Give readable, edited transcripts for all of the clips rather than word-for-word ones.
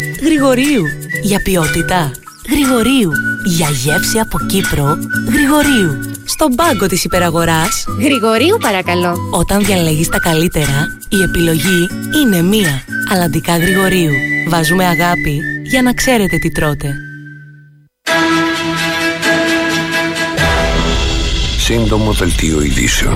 Γρηγορείου. Για ποιότητα. Γρηγορείου. Για γεύση από Κύπρο. Γρηγορείου. Στον πάγκο της υπεραγοράς. Γρηγορείου παρακαλώ. Όταν διαλέγεις τα καλύτερα, η επιλογή είναι μία. Αλλαντικά Γρηγορείου. Βάζουμε αγάπη για να ξέρετε τι τρώτε. Σύντομο δελτίο ειδήσεων.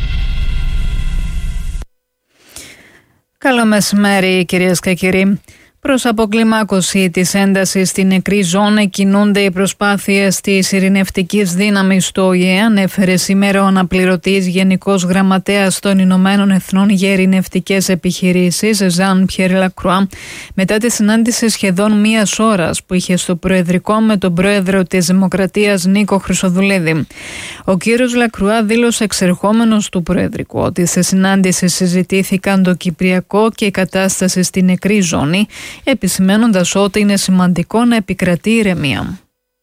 Καλό μεσημέρι, κυρίες και κύριοι. Προς αποκλιμάκωση της έντασης στην νεκρή ζώνη κινούνται οι προσπάθειες της ειρηνευτικής δύναμης του ΟΗΕ, ανέφερε σήμερα ο αναπληρωτής Γενικός Γραμματέας των Ηνωμένων Εθνών για ειρηνευτικές επιχειρήσεις, Ζαν Πιέρ Λακρουά, μετά τη συνάντηση σχεδόν μίας ώρας που είχε στο Προεδρικό με τον Πρόεδρο της Δημοκρατίας Νίκο Χρυσοδουλίδη. Ο κύριος Λακρουά δήλωσε εξερχόμενος του Προεδρικού ότι σε συνάντηση συζητήθηκαν το Κυπριακό και η κατάσταση στην νεκρή ζώνη, επισημαίνοντας ότι είναι σημαντικό να επικρατεί ηρεμία.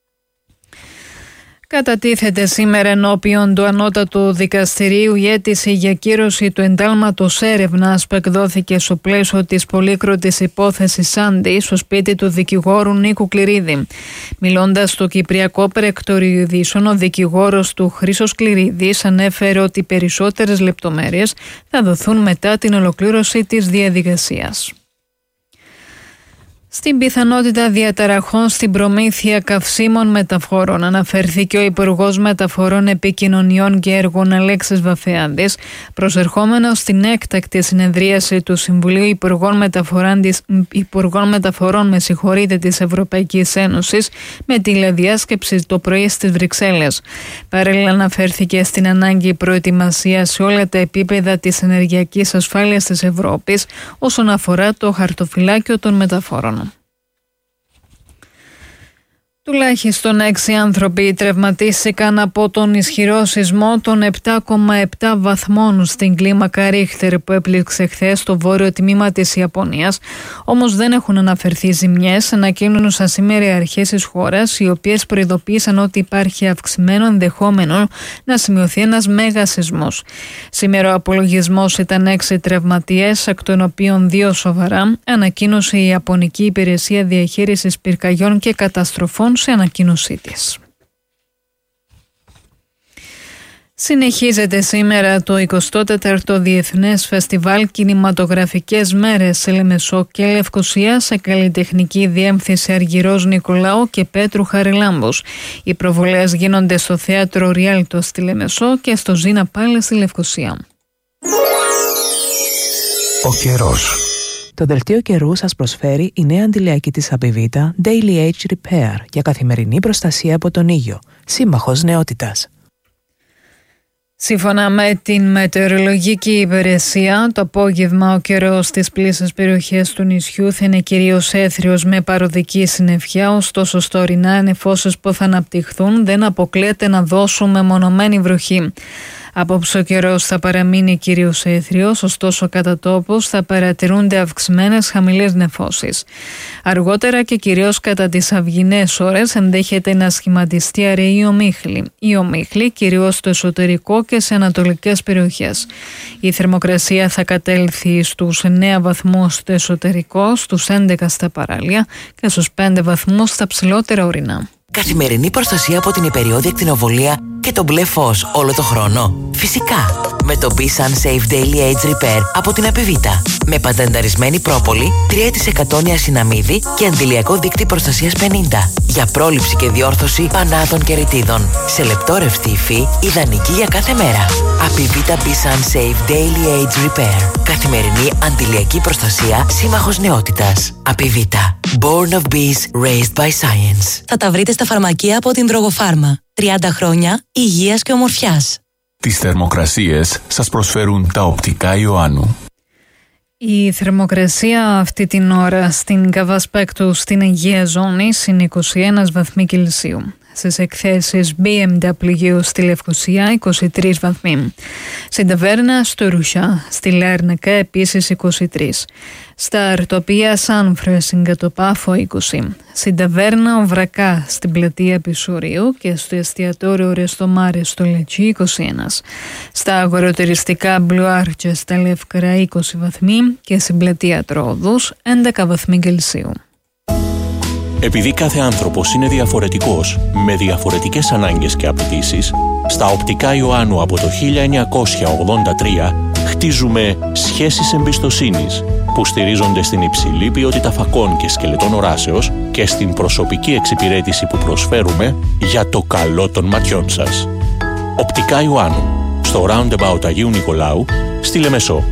Κατατίθεται σήμερα ενώπιον του Ανώτατου Δικαστηρίου η αίτηση για κύρωση του εντάλματος έρευνας που εκδόθηκε στο πλαίσιο της πολύκροτης υπόθεσης Σάντι στο σπίτι του δικηγόρου Νίκου Κληρίδη. Μιλώντας στο Κυπριακό Περεκτόριο Ειδήσεων, ο δικηγόρος του Χρήστος Κληρίδης ανέφερε ότι περισσότερες λεπτομέρειες θα δοθούν μετά την ολοκλήρωση της διαδικασίας. Στην πιθανότητα διαταραχών στην προμήθεια καυσίμων μεταφορών αναφερθήκε ο Υπουργός Μεταφορών, Επικοινωνιών και Έργων Αλέξης Βαφεάδης, προσερχόμενος στην έκτακτη συνεδρίαση του Συμβουλίου Υπουργών Μεταφορών της Ευρωπαϊκής Ένωσης με τηλεδιάσκεψη το πρωί στις Βρυξέλλες. Παράλληλα αναφέρθηκε στην ανάγκη προετοιμασίας σε όλα τα επίπεδα της ενεργειακής ασφάλειας της Ευρώπης όσον αφορά το χαρτοφυλάκιο των μεταφορών. Τουλάχιστον 6 άνθρωποι τραυματίστηκαν από τον ισχυρό σεισμό των 7,7 βαθμών στην κλίμακα Ρίχτερ που έπληξε χθες στο βόρειο τμήμα της Ιαπωνίας, όμως δεν έχουν αναφερθεί ζημιές, ανακοίνωσαν σήμερα οι αρχές της χώρας, οι οποίες προειδοποίησαν ότι υπάρχει αυξημένο ενδεχόμενο να σημειωθεί ένας μέγας σεισμός. Σήμερα ο απολογισμός ήταν 6 τραυματίες, εκ των οποίων 2 σοβαρά, ανακοίνωσε η Ιαπωνική Υπηρεσία Διαχείρισης Πυρκαγιών και Καταστροφών σε ανακοίνωσή της. Συνεχίζεται σήμερα το 24ο Διεθνές Φεστιβάλ Κινηματογραφικές Μέρες σε Λεμεσό και Λευκοσία σε καλλιτεχνική διεύθυνση Αργυρός Νικολάου και Πέτρου Χαριλάμπους. Οι προβολές γίνονται στο θέατρο Ριάλτο στη Λεμεσό και στο Ζίνα Πάλε στη Λευκοσία. Ο καιρός. Το δελτίο καιρού σας προσφέρει η νέα αντιλιακή της Απιβίτα Daily Age Repair για καθημερινή προστασία από τον ήλιο. Σύμμαχος νεότητας. Σύμφωνα με την μετεωρολογική υπηρεσία, το απόγευμα ο καιρός στις πλήσιες περιοχές του νησιού θα είναι κυρίως έθριος με παροδική συννεφιά, ωστόσο στα ορεινά νεφώσεις που θα αναπτυχθούν δεν αποκλείεται να δώσουν μεμονωμένη βροχή. Απόψε ο καιρός θα παραμείνει κυρίως έθριος, ωστόσο κατά τόπους θα παρατηρούνται αυξημένες χαμηλές νεφώσεις. Αργότερα και κυρίως κατά τις αυγινές ώρες ενδέχεται να σχηματιστεί αραιή ομίχλη. Η ομίχλη κυρίως στο εσωτερικό και σε ανατολικές περιοχές. Η θερμοκρασία θα κατέλθει στους 9 βαθμούς στο εσωτερικό, στους 11 στα παράλια και στους 5 βαθμούς στα ψηλότερα ορεινά. Καθημερινή προστασία από την υπεριόδια ακτινοβολία και το μπλε φως όλο το χρόνο. Φυσικά, με το B-Sun Safe Daily Age Repair από την Απιβίτα. Με πατενταρισμένη πρόπολη, 3% νιασιναμίδι και αντιλιακό δίκτυ προστασίας 50. Για πρόληψη και διόρθωση πανάτων και ρητίδων. Σε λεπτό ρευστή υφή, ιδανική για κάθε μέρα. Απιβίτα B-Sun Safe Daily Age Repair. Καθημερινή αντιλιακή προστασία, σύμμαχος νεότητας. Απιβίτα. Born of Bees, raised by science. Θα τα βρείτε στα φαρμακεία από την Drogopharma. 30 χρόνια υγείας και ομορφιάς. Τις θερμοκρασίες σας προσφέρουν τα οπτικά Ιωάννου. Η θερμοκρασία αυτή την ώρα στην Καβασπέκτου στην Αιγαία Ζώνη είναι 21 βαθμοί Κελσίου. Στις εκθέσεις BMW στη Λευκοσία 23 βαθμοί. Στην Ταβέρνα στο Ρουσιά, στη Λάρνακα επίσης 23. Στα Αρτοπία Σάνφρεσιν και το Πάφο 20. Στην Ταβέρνα Οβρακά στην πλατεία Πισουρίου και στο εστιατόριο Ρεστομάρε στο Λετσί 21. Στα αγοροτεριστικά Μπλουάρτια στα Λευκρά 20 βαθμοί και στην πλατεία Τρόδους 11 βαθμοί Κελσίου. Επειδή κάθε άνθρωπος είναι διαφορετικός, με διαφορετικές ανάγκες και απαιτήσεις, στα Οπτικά Ιωάννου από το 1983 χτίζουμε σχέσεις εμπιστοσύνης που στηρίζονται στην υψηλή ποιότητα φακών και σκελετών οράσεως και στην προσωπική εξυπηρέτηση που προσφέρουμε για το καλό των ματιών σας. Οπτικά Ιωάννου, στο Roundabout Αγίου Νικολάου, στη Λεμεσό.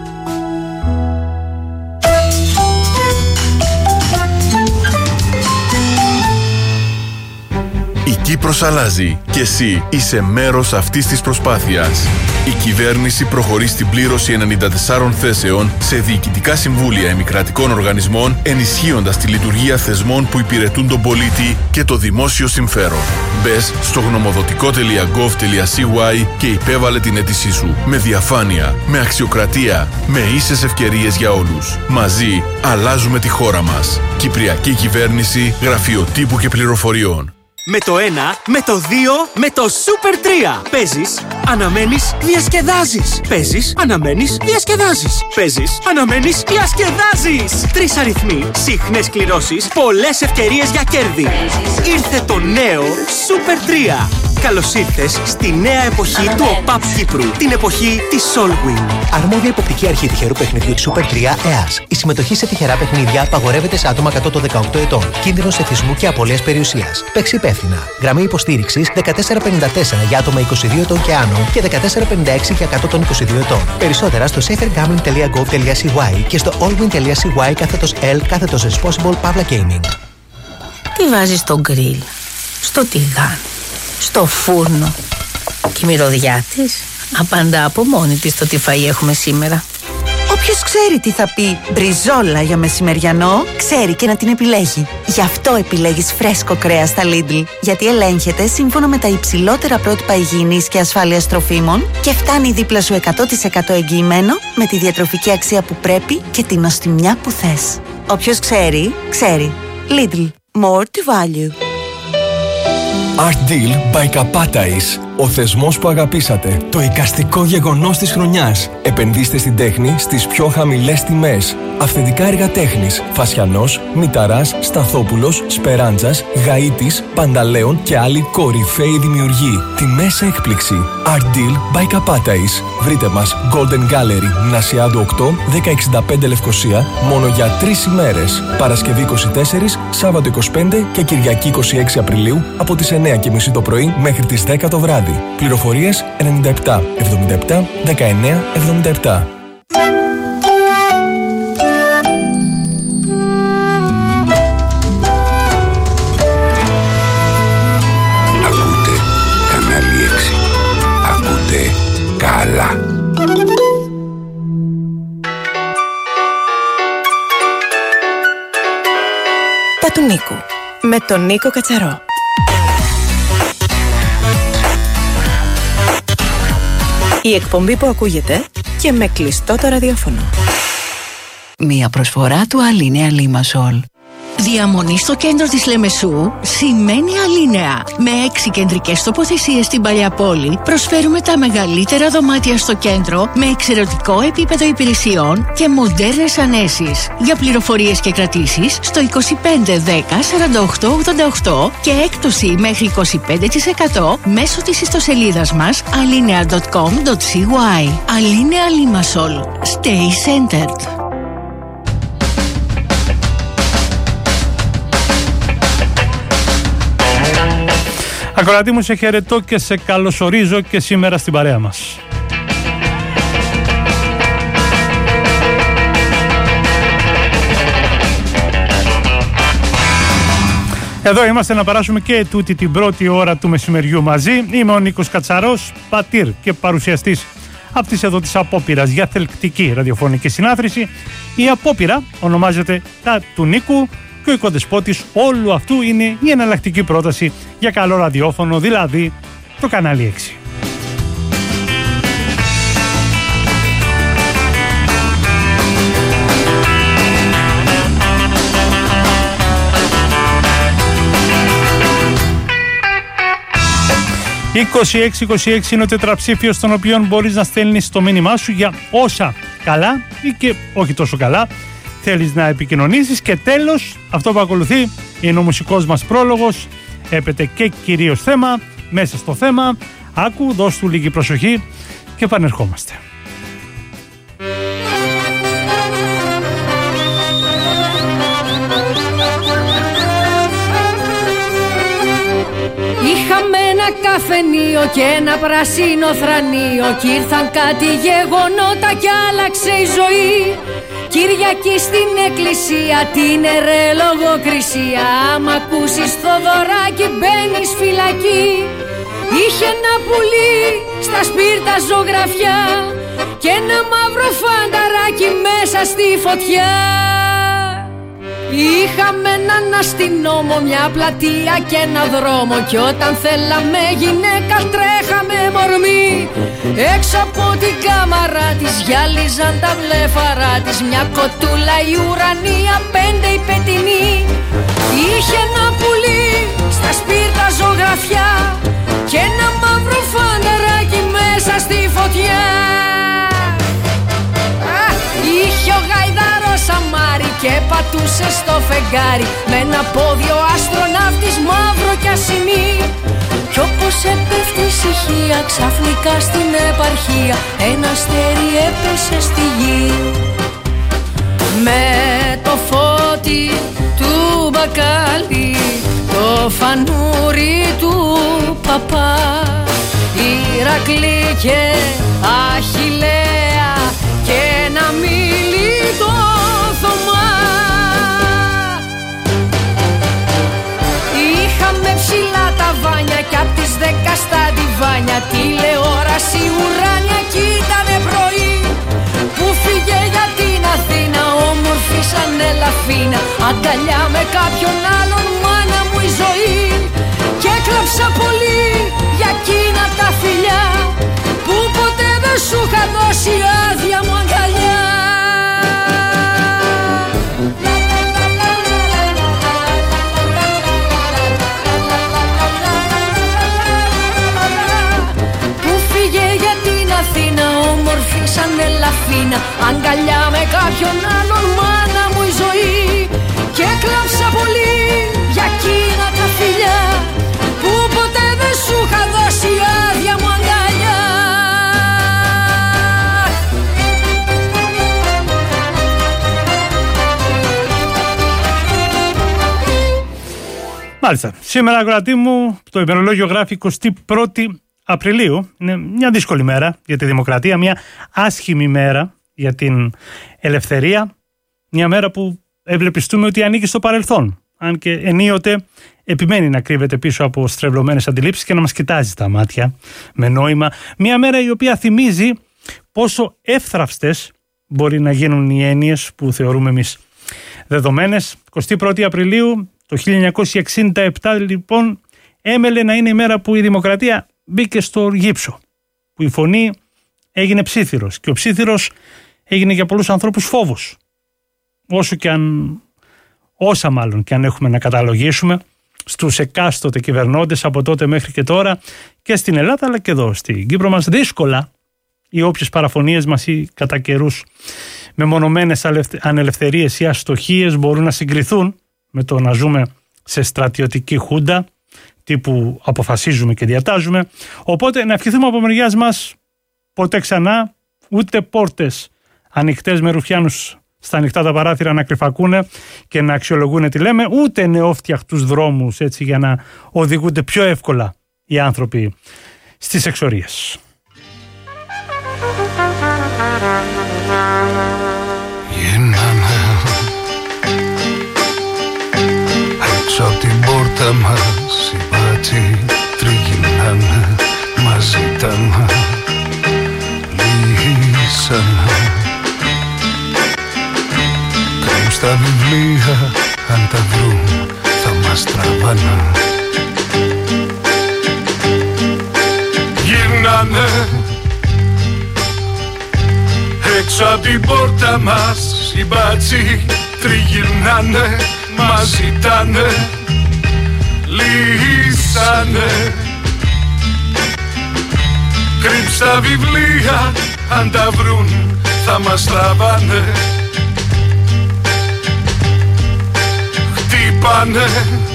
Η Κύπρος αλλάζει και εσύ είσαι μέρος αυτής της προσπάθειας. Η κυβέρνηση προχωρεί στην πλήρωση 94 θέσεων σε διοικητικά συμβούλια επικρατικών οργανισμών, ενισχύοντας τη λειτουργία θεσμών που υπηρετούν τον πολίτη και το δημόσιο συμφέρον. Μπες στο γνωμοδοτικό.gov.cy και υπέβαλε την αίτησή σου με διαφάνεια, με αξιοκρατία, με ίσες ευκαιρίες για όλους. Μαζί αλλάζουμε τη χώρα μας. Κυπριακή Κυβέρνηση, Γραφείο Τύπου και Πληροφοριών. Με το 1, με το 2, με το Super 3. Παίζεις, αναμένεις, διασκεδάζεις. Παίζεις, αναμένεις, διασκεδάζεις. Παίζεις, αναμένεις, διασκεδάζεις. 3 αριθμοί, συχνές κληρώσεις, πολλές ευκαιρίες για κέρδη. Ήρθε το νέο Super 3. Καλώς ήρθες στη νέα εποχή του ΟΠΑΠ Κύπρου. Την εποχή της Solwing. Αρμόδια υποπτική αρχή τυχερού παιχνιδιού της Super 3 ΕΑΣ. Η συμμετοχή σε τυχερά παιχνίδια απαγορεύεται σε άτομα κάτω των 18 ετών. Κίνδυνος εθισμού και απώλειας περιουσίας. Παίξει υπεύθυνα. Γραμμή υποστήριξης 1454 για άτομα 22 ετών και άνω και 1456 για κάτω των 22 ετών. Περισσότερα στο safergambling.gov.cy και στο allwin.cy/L/responsible Pavla Gaming. Τι βάζεις στο γκριλ, στο τηγάνι, στο φούρνο και η μυρωδιά της απαντά από μόνη της το τι φαΐ έχουμε σήμερα. Όποιος ξέρει τι θα πει μπριζόλα για μεσημεριανό, ξέρει και να την επιλέγει. Γι' αυτό επιλέγεις φρέσκο κρέας στα Lidl. Γιατί ελέγχεται σύμφωνα με τα υψηλότερα πρότυπα υγιεινής και ασφάλειας τροφίμων και φτάνει δίπλα σου 100% εγγυημένο με τη διατροφική αξία που πρέπει και την νοστιμιά που θες. Όποιος ξέρει, ξέρει. Lidl. More to value. Art Deal by Kapatais. Ο θεσμός που αγαπήσατε. Το εικαστικό γεγονός της χρονιάς. Επενδύστε στην τέχνη στις πιο χαμηλές τιμές. Αυθεντικά έργα τέχνης. Φασιανός, Μηταράς, Σταθόπουλος, Σπεράντζας, Γαΐτης, Πανταλέων και άλλοι κορυφαίοι δημιουργοί. Τιμές έκπληξη. Art Deal by Kapatais. Βρείτε μας Golden Gallery, Νασιάδου 8, 1065 Λευκοσία, μόνο για 3 ημέρες. Παρασκευή 24, Σάββατο 25 και Κυριακή 26 Απριλίου από τις 9:30 το πρωί μέχρι τις 10 το βράδυ. Πληροφορίες 97 77 19 77. Ακούτε κανάλι 6. Ακούτε καλά. Τα του Νίκου με τον Νίκο Κατσαρό. Η εκπομπή που ακούγεται και με κλειστό το ραδιόφωνο. Μία προσφορά του Αλίνεα Λίμασολ. Διαμονή στο κέντρο της Λεμεσού σημαίνει Αλίνεα. Με 6 κεντρικές τοποθεσίες στην Παλιά Πόλη προσφέρουμε τα μεγαλύτερα δωμάτια στο κέντρο με εξαιρετικό επίπεδο υπηρεσιών και μοντέρνες ανέσεις. Για πληροφορίες και κρατήσεις στο 25 10 48 88 και έκπτωση μέχρι 25% μέσω της ιστοσελίδας μας alinea.com.cy. Αλίνεα Λίμασολ. Stay centered. Ακροατή μου, σε χαιρετώ και σε καλωσορίζω και σήμερα στην παρέα μας. Εδώ είμαστε να περάσουμε και τούτη την πρώτη ώρα του μεσημεριού μαζί. Είμαι ο Νίκος Κατσαρός, πατήρ και παρουσιαστής αυτής εδώ της απόπειρας για θελκτική ραδιοφωνική συνάθρηση. Η απόπειρα ονομάζεται «Τα του Νίκου» και ο οικοδεσπότης όλου αυτού είναι η εναλλακτική πρόταση για καλό ραδιόφωνο, δηλαδή το κανάλι 6. «2626 είναι ο τετραψήφιος στον οποίο μπορείς να στέλνεις το μήνυμά σου για όσα καλά ή και όχι τόσο καλά θέλεις να επικοινωνήσεις. Και τέλος, αυτό που ακολουθεί Είναι ο μουσικός μας πρόλογος, έπεται και κυρίως θέμα. Μέσα στο θέμα, άκου, δώσ' του λίγη προσοχή και επανερχόμαστε. Είχαμε ένα καφενείο και ένα πράσινο θρανείο κι ήρθαν κάτι γεγονότα κι άλλαξε η ζωή. Κυριακή στην εκκλησία, την ερε λογοκρισία. Άμα ακούσεις Θοδωράκι μπαίνεις φυλακή. Είχε ένα πουλί στα σπίρτα ζωγραφιά και ένα μαύρο φανταράκι μέσα στη φωτιά. Είχαμε έναν αστυνόμο, μια πλατεία και ένα δρόμο κι όταν θέλαμε γυναίκα τρέχαμε μορμοί. Έξω από την κάμαρα της γυάλιζαν τα βλέφαρα της, μια κοτούλα η ουρανία, 5 η πετεινή. Είχε ένα πουλί στα σπίρτα ζωγραφιά και ένα μαύρο φανταράκι μέσα στη φωτιά. Είχε ο γαϊδάρος αμάρι και πατούσε στο φεγγάρι με ένα πόδι ο αστροναύτης μαύρο κι ασημί. Κι όπως έπεφτει η ησυχία ξαφνικά στην επαρχία ένα αστέρι έπεσε στη γη. Με το φώτι του μπακάλι, το φανούρι του παπά, Ηρακλή και Αχιλλέα και ένα μίλητο Θωμά. Είχαμε ψηλά τα βάνια κι απ' τις 10 στα ντιβάνια τηλεόραση ουράνια κι ήτανε πρωί που φύγε για την Αθήνα όμορφη σαν ελαφίνα, αγκαλιά με κάποιον άλλον μάνα μου η ζωή. Και έκλαψα πολύ για εκείνα τα φιλιά που ποτέ δεν σου είχα δώσει άδεια μου αγκαλιά. Που φύγε για την Αθήνα όμορφη σαν ελαφίνα, αγκαλιά με κάποιον άλλον μάνα μου η ζωή. Και έκλαψα πολύ για εκείνα τα φιλιά που ποτέ δεν σου είχα δώσει άδεια μου αγκαλιά. Μάλιστα. Σήμερα, ακροατή μου, το ημερολόγιο γράφει 21η Απριλίου. Είναι μια δύσκολη μέρα για τη δημοκρατία, μια άσχημη μέρα για την ελευθερία. Μια μέρα που ευλεπιστούμε ότι ανήκει στο παρελθόν. Αν και ενίοτε επιμένει να κρύβεται πίσω από στρεβλωμένες αντιλήψεις και να μας κοιτάζει στα μάτια με νόημα. Μια μέρα η οποία θυμίζει πόσο εύθραυστες μπορεί να γίνουν οι έννοιες που θεωρούμε εμείς δεδομένες. 21η Απριλίου το 1967 λοιπόν έμελε να είναι η μέρα που η δημοκρατία μπήκε στο γύψο, που η φωνή έγινε ψίθυρος και ο ψίθυρος έγινε για πολλούς ανθρώπους φόβος. Όσα μάλλον και αν έχουμε να καταλογίσουμε στους εκάστοτε κυβερνώντες από τότε μέχρι και τώρα και στην Ελλάδα αλλά και εδώ στην Κύπρο μας, δύσκολα οι όποιες παραφωνίες μας ή κατά καιρούς μεμονωμένες ανελευθερίες ή αστοχίες μπορούν να συγκριθούν με το να ζούμε σε στρατιωτική χούντα τύπου αποφασίζουμε και διατάζουμε. Οπότε να ευχηθούμε από μεριάς μας ποτέ ξανά ούτε πόρτες ανοιχτές με ρουφιάνους στα ανοιχτά τα παράθυρα να κρυφακούνε και να αξιολογούν τι λέμε, ούτε νεόφτιαχτους δρόμους έτσι για να οδηγούνται πιο εύκολα οι άνθρωποι στις εξορίες. Γυρνάμε έξω από την πόρτα μας, οι μπάτσοι τριγυρνάνε, μας ζητάνε, λύσανε. Κρέμ στα βιβλία, αν τα βρουν θα μας τραβάνε. Γυρνάνε έξω από την πόρτα μας, οι μπάτσοι τριγυρνάνε, μας ζητάνε, λύσανε. Κρύψ' τα βιβλία, αν τα βρουν θα μας τραβάνε. Χτυπάνε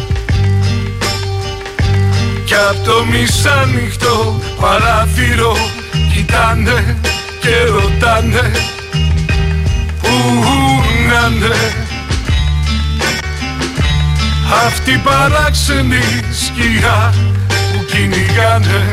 κι απ' το μισάνυχτο παράθυρο κοιτάνε και ρωτάνε πού να'ναι αυτοί παράξενοι σκιά που κυνηγάνε.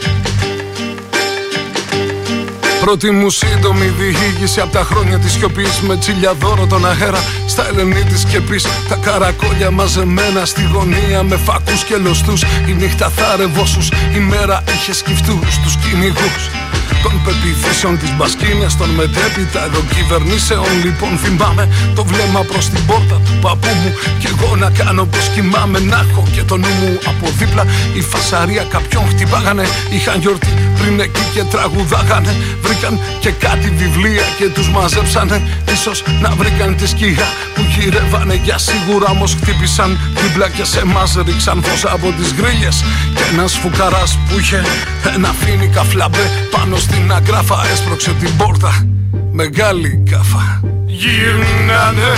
Πρώτη μου σύντομη διήγηση απ' τα χρόνια της σιωπής, με τσιλιαδόρο τον αέρα στα ελενή της σκεπής. Τα καρακόλια μαζεμένα στη γωνία με φακούς και λωστούς. Η νύχτα θάρευόσους, η μέρα είχε σκυφτούς τους κυνηγούς των πεποιθήσεων της μπασκίνιας, των μετέπειτα εδώ κυβερνήσεων. Λοιπόν θυμάμαι το βλέμμα προς την πόρτα του παππού μου κι εγώ να κάνω πως κοιμάμαι, να έχω και το νου μου από δίπλα. Η φασαρία κάποιον χτυπάγανε, είχαν γιορτή πριν εκεί και τραγουδάγανε. Βρήκαν και κάτι βιβλία και τους μαζέψανε, ίσως να βρήκαν τη σκιά που γυρεύανε για σίγουρα. Όμως χτύπησαν δίπλα και σε μας ρίξαν φως από τις γκρίλιες. Και ένας φουκαράς που είχε ένα φίνικα φλαμπέ πάνω στην αγκράφα έσπρωξε την πόρτα, μεγάλη κάφα. Γυρνάνε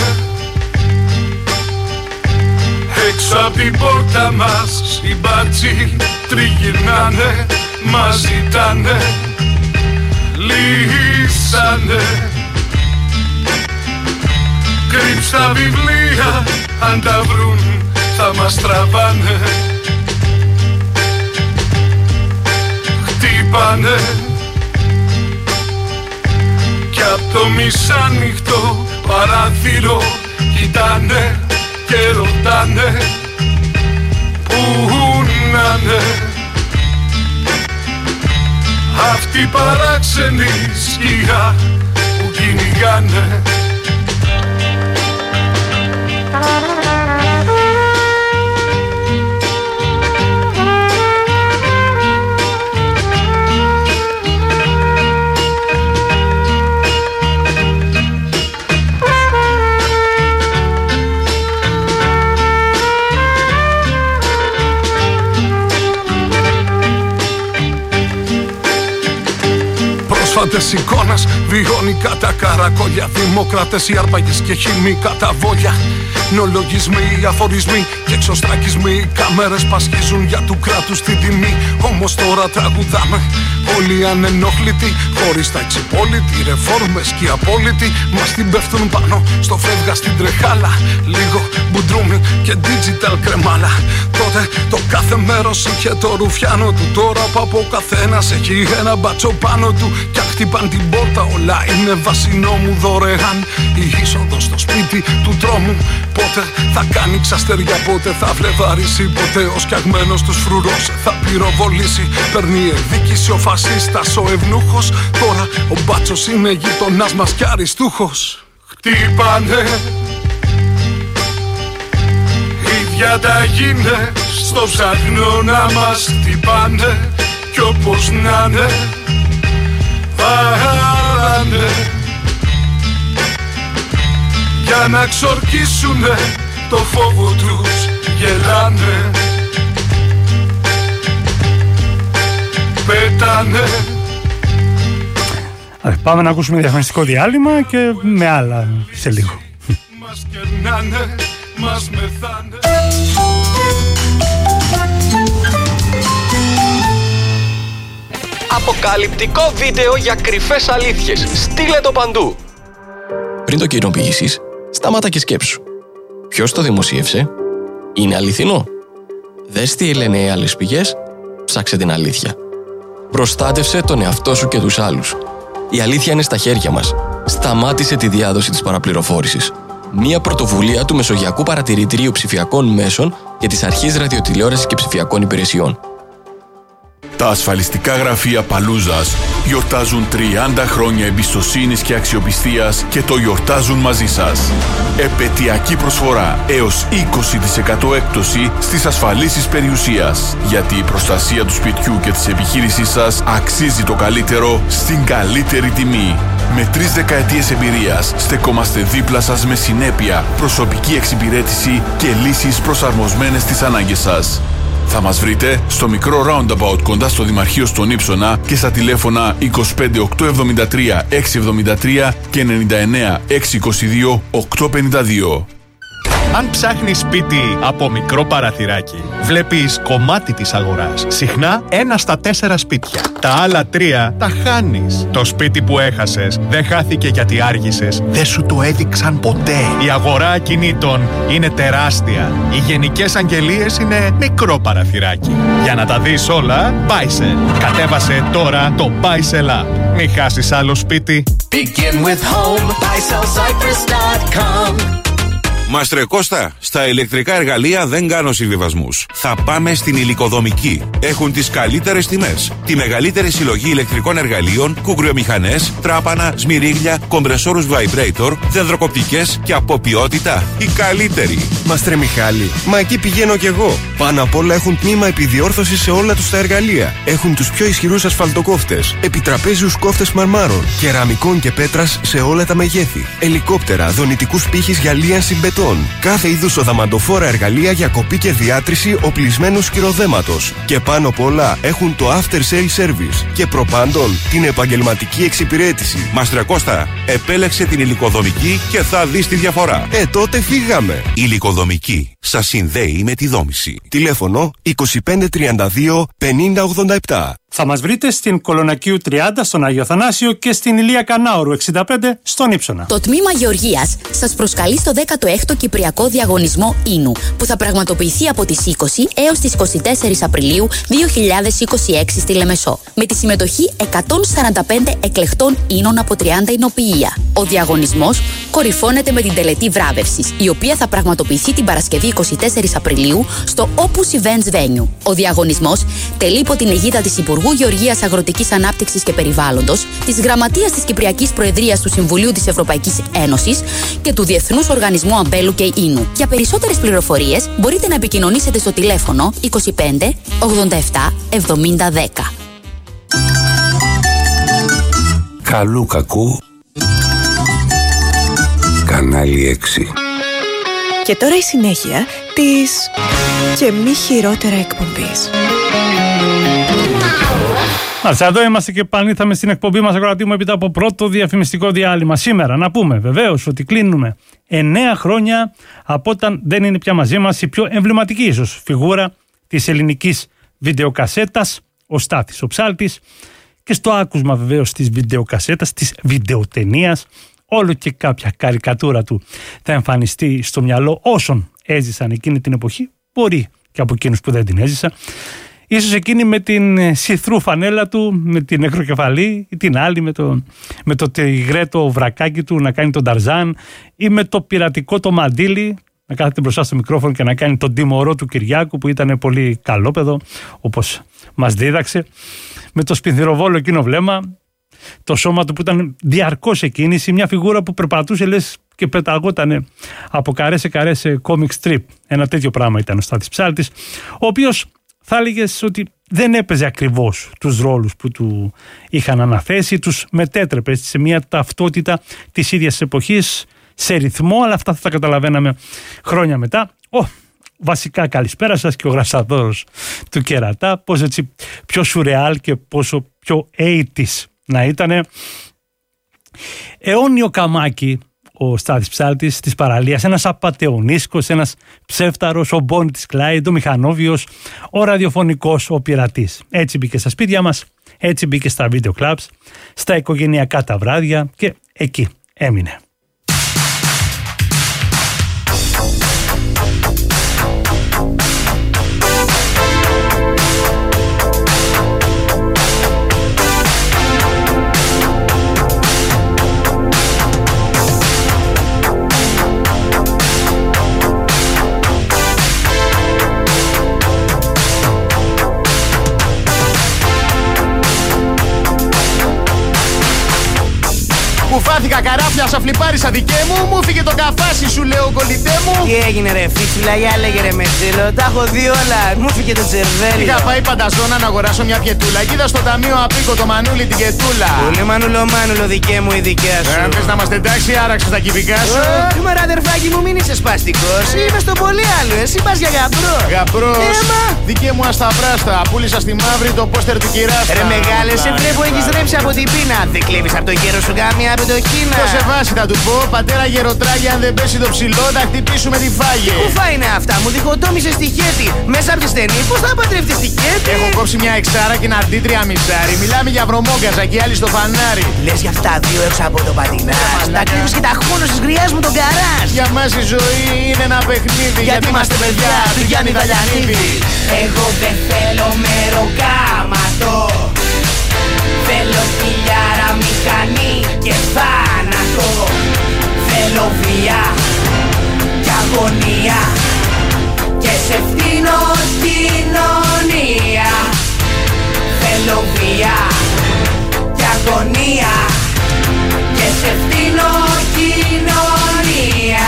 έξω απ' την πόρτα μας, οι μπάτσοι τριγυρνάνε, μας ζητάνε, λύσανε. Κρύψ' τα βιβλία, αν τα βρουν θα μας τραβάνε. Χτύπανε κι απ' το μισάνυχτο παράθυρο κοιτάνε και ρωτάνε πού να'ναι αυτοί παράξενοι σκιά που κυνηγάνε. Πρόσφατες εικόνας, βιώνικα τα καρακόλια, δημοκράτες οι άρπαγες και χημικά τα βόλια. Νεολογισμοί, αφορισμοί και εξωστρακισμοί, κάμερες πασχίζουν για του κράτους την τιμή. Όμως τώρα τραγουδάμε όλοι ανενόχλητοι, χωρίς τα εξυπόλοιτοι, ρεφόρμες και οι απόλυτοι μας την πέφτουν πάνω στο φεύγα στην τρεχάλα. Λίγο μπουντρούμι και digital κρεμάλα. Τότε το κάθε μέρος είχε το ρουφιάνο του, τώρα που από ο καθένας έχει ένα μπάτσο πάνω του. Κι αν χτυπάν την πόρτα όλα είναι βασινό μου δωρεάν. Η είσοδος στο σπίτι του τρόμου πότε θα κάνει ξαστεριά, πότε θα βλεβαρίσει, ποτέ ο σκιαγμένος τους φρουρός θα πυροβολήσει. Παίρνει εκδίκηση ο φασίστας, ο ευνούχος, τώρα ο μπάτσος είναι γείτονάς μας κι αριστούχος. Χτύπανε οι διαταγίνες στο ψαχνό να μας χτυπάνε κι όπως να'ναι βάλανε για να ξορκίσουνε το φόβο τους, γελάνε, πέτανε. Πάμε να ακούσουμε διαφημιστικό διάλειμμα και με άλλα σε λίγο. Μας κερνάνε, μας μεθάνε. Αποκαλυπτικό βίντεο για κρυφές αλήθειες. Στείλε το παντού. Πριν το κοινοποιήσεις, σταμάτα και σκέψου. Ποιος το δημοσίευσε? Είναι αληθινό? Δες τι λένε οι άλλες πηγές, ψάξε την αλήθεια. Προστάτευσε τον εαυτό σου και τους άλλους. Η αλήθεια είναι στα χέρια μας. Σταμάτησε τη διάδοση της παραπληροφόρησης. Μία πρωτοβουλία του Μεσογειακού Παρατηρητηρίου Ψηφιακών Μέσων και της Αρχής Ραδιοτηλεόρασης και Ψηφιακών Υπηρεσιών. Τα ασφαλιστικά γραφεία Παλούζας γιορτάζουν 30 χρόνια εμπιστοσύνης και αξιοπιστίας και το γιορτάζουν μαζί σας. Επετειακή προσφορά έως 20% έκπτωση στις ασφαλίσεις περιουσίας. Γιατί η προστασία του σπιτιού και της επιχείρησής σας αξίζει το καλύτερο στην καλύτερη τιμή. Με 3 δεκαετίες εμπειρίας στεκόμαστε δίπλα σας με συνέπεια, προσωπική εξυπηρέτηση και λύσεις προσαρμοσμένες στις ανάγκες σας. Θα μας βρείτε στο μικρό roundabout κοντά στο Δημαρχείο στον Ύψωνα και στα τηλέφωνα 25 873 673 και 99 622 852. Αν ψάχνεις σπίτι από μικρό παραθυράκι, βλέπεις κομμάτι της αγοράς. Συχνά 1 στα 4 σπίτια. Τα άλλα 3 τα χάνεις. Το σπίτι που έχασες δεν χάθηκε γιατί άργησες. Δεν σου το έδειξαν ποτέ. Η αγορά ακινήτων είναι τεράστια. Οι γενικές αγγελίες είναι μικρό παραθυράκι. Για να τα δεις όλα, Buysell. Κατέβασε τώρα το Buysell App. Μην χάσεις άλλο σπίτι. Begin with home, BuySellCyprus.com. Μάστρε Κώστα, στα ηλεκτρικά εργαλεία δεν κάνω συμβιβασμούς. Θα πάμε στην Υλικοδομική. Έχουν τις καλύτερες τιμές. Τη μεγαλύτερη συλλογή ηλεκτρικών εργαλείων, κουγκριομηχανές, τράπανα, σμυρίγλια, κομπρεσόρους vibrator, δενδροκοπτικές και από ποιότητα οι καλύτεροι. Μάστρε Μιχάλη, μα εκεί πηγαίνω κι εγώ. Πάνω απ' όλα έχουν τμήμα επιδιόρθωσης σε όλα τους τα εργαλεία. Έχουν τους πιο ισχυρούς ασφαλτοκόφτες, επιτραπέζιους κόφτες μαρμάρων, κεραμικών και πέτρας σε όλα τα μεγέθη, ελικόπτερα, δονητικούς πύχης για λίανση μπετών. Κάθε είδους οδαμαντοφόρα εργαλεία για κοπή και διάτρηση οπλισμένου σκυροδέματος. Και πάνω απ' όλα έχουν το after sale service. Και προπάντων την επαγγελματική εξυπηρέτηση. Μάστρε Κώστα, επέλεξε την Υλικοδομική και θα δεις τη διαφορά. Τότε φύγαμε. Υλικοδομική. Σας συνδέει με τη δόμηση. Τηλέφωνο 2532 5087. Θα μας βρείτε στην Κολονακίου 30 στον Άγιο Θανάσιο και στην Ηλία Κανάουρου 65 στον Ύψονα. Το Τμήμα Γεωργίας σας προσκαλεί στο 16ο Κυπριακό Διαγωνισμό Ίνου, που θα πραγματοποιηθεί από τις 20 έως τις 24 Απριλίου 2026 στη Λεμεσό, με τη συμμετοχή 145 εκλεκτών ίνων από 30 εινοποιεία. Ο διαγωνισμός κορυφώνεται με την τελετή βράβευσης, η οποία θα πραγματοποιηθεί την Παρασκευή 24 Απριλίου στο Opus Events Venue. Ο διαγωνισμός τελεί υπό την αιγίδα της Υπουργού Γεωργίας, Αγροτικής Ανάπτυξης και Περιβάλλοντος, της Γραμματείας της Κυπριακής Προεδρίας του Συμβουλίου της Ευρωπαϊκής Ένωσης και του Διεθνούς Οργανισμού Αμπέλου και Ίνου. Για περισσότερες πληροφορίες μπορείτε να επικοινωνήσετε στο τηλέφωνο 25 87 70 10. Καλού κακού, κανάλι 6. Και τώρα η συνέχεια της και μη χειρότερα εκπομπής. Μάλιστα, εδώ είμαστε και επανήλθαμε στην εκπομπή μας, ακροατή μου, έπειτα από πρώτο διαφημιστικό διάλειμμα. Σήμερα να πούμε βεβαίως ότι κλείνουμε 9 χρόνια από όταν δεν είναι πια μαζί μας η πιο εμβληματική ίσως φιγούρα της ελληνικής βιντεοκασέτας, ο Στάθης ο Ψάλτης, και στο άκουσμα βεβαίως της βιντεοκασέτας, της βιντεοτενίας, όλο και κάποια καρικατούρα του θα εμφανιστεί στο μυαλό όσων έζησαν εκείνη την εποχή, μπορεί και από εκείνους που δεν την έζησαν. Ίσως εκείνη με την σιθρού φανέλα του, με την νεκροκεφαλή, ή την άλλη με το τυγρέτο βρακάκι του να κάνει τον Ταρζάν, ή με το πειρατικό το μαντίλι να κάθεται μπροστά στο μικρόφωνο και να κάνει τον τιμωρό του Κυριάκου, που ήταν πολύ καλόπεδο όπως μας δίδαξε, με το σπινθυροβόλο εκείνο βλέμμα, το σώμα του που ήταν διαρκώς σε κίνηση, μια φιγούρα που περπατούσε λες και πεταγόταν από καρέ σε καρέ σε comic strip. Ένα τέτοιο πράγμα ήταν ο Στάθης Ψάλτης, ο οποίος θα έλεγες ότι δεν έπαιζε ακριβώς τους ρόλους που του είχαν αναθέσει, τους μετέτρεπε σε μια ταυτότητα της ίδιας εποχής, σε ρυθμό, αλλά αυτά θα τα καταλαβαίναμε χρόνια μετά. Βασικά καλησπέρα σας και ο γραψαδόρος του κερατά, πόσο έτσι πιο σουρεάλ και πόσο πιο 80's να ήτανε. Αιώνιο καμάκι ο Στάθης Ψάλτης της παραλίας, ένας απατεωνίσκος, ένας ψεύταρος, ο Μπόνι της Κλάιντ, ο μηχανόβιος, ο ραδιοφωνικός, ο πειρατής. Έτσι μπήκε στα σπίτια μας, έτσι μπήκε στα βίντεο κλαμπς, στα οικογενειακά τα βράδια και εκεί έμεινε. Κουφάθηκα καράφια, σα φλιπάρισα δικέ μου. Μου φύγε το καφάσι, σου λέω κολλητέ μου. Τι έγινε ρε φίτσουλα, για λέγε ρε με τζέλο. Τα έχω δει όλα, μου φύγε το τσερβέλι. Είχα πάει πανταζώνα να αγοράσω μια πιετούλα. Κοίτα στο ταμείο απίκο το μανούλι την κετούλα. Πολύ μανούλο δικέ μου η δικιά σου. Αν θες να είμαστε εντάξει, άραξε τα κυβικά σου. Μωρά αδερφάκι μου, μην είσαι σπαστικός. Είμαι στο πολύ άλλο, εσύ πας για γαμπρό. Γαμπρός, δικέ μου ασταπράστα. Πούλησα στη μαύρη το πόστερ του κυράστα. Ρε μεγάλε, σε βλέπω έχεις ρέψει από την πείνα. Δεν κλέβεις από το κέρο σου καμία πεντοχή. Αθήνα. Το σε βάση θα του πω, πατέρα γεροτράγια, αν δεν πέσει το ψηλό, θα χτυπήσουμε τη φάγη. Τι κουφά είναι αυτά, μου διχοτόμησε στη χέτη. Μέσα από τη στενή, πώς θα παντρευτεί στη χέτη. Έχω κόψει μια εξάρα και ένα αντίτρια μισάρι. Μιλάμε για βρωμόγκαζα και άλλοι στο φανάρι. Λες για αυτά δύο έξω από το πατινάς. Τα κρύβεις και τα χώνος της γριάς μου τον καράς. Για μας η ζωή είναι ένα παιχνίδι. Γιατί είμαστε παιδιά του Γιάννη Δαλιανίδη. Εγώ δεν θέλω μεροκάματο. Θέλω χιλιάρα μηχανή και θάνατο. Θέλω βία και αγωνία και σε φτύνω κοινωνία. Θέλω βία και αγωνία και σε φτύνω κοινωνία.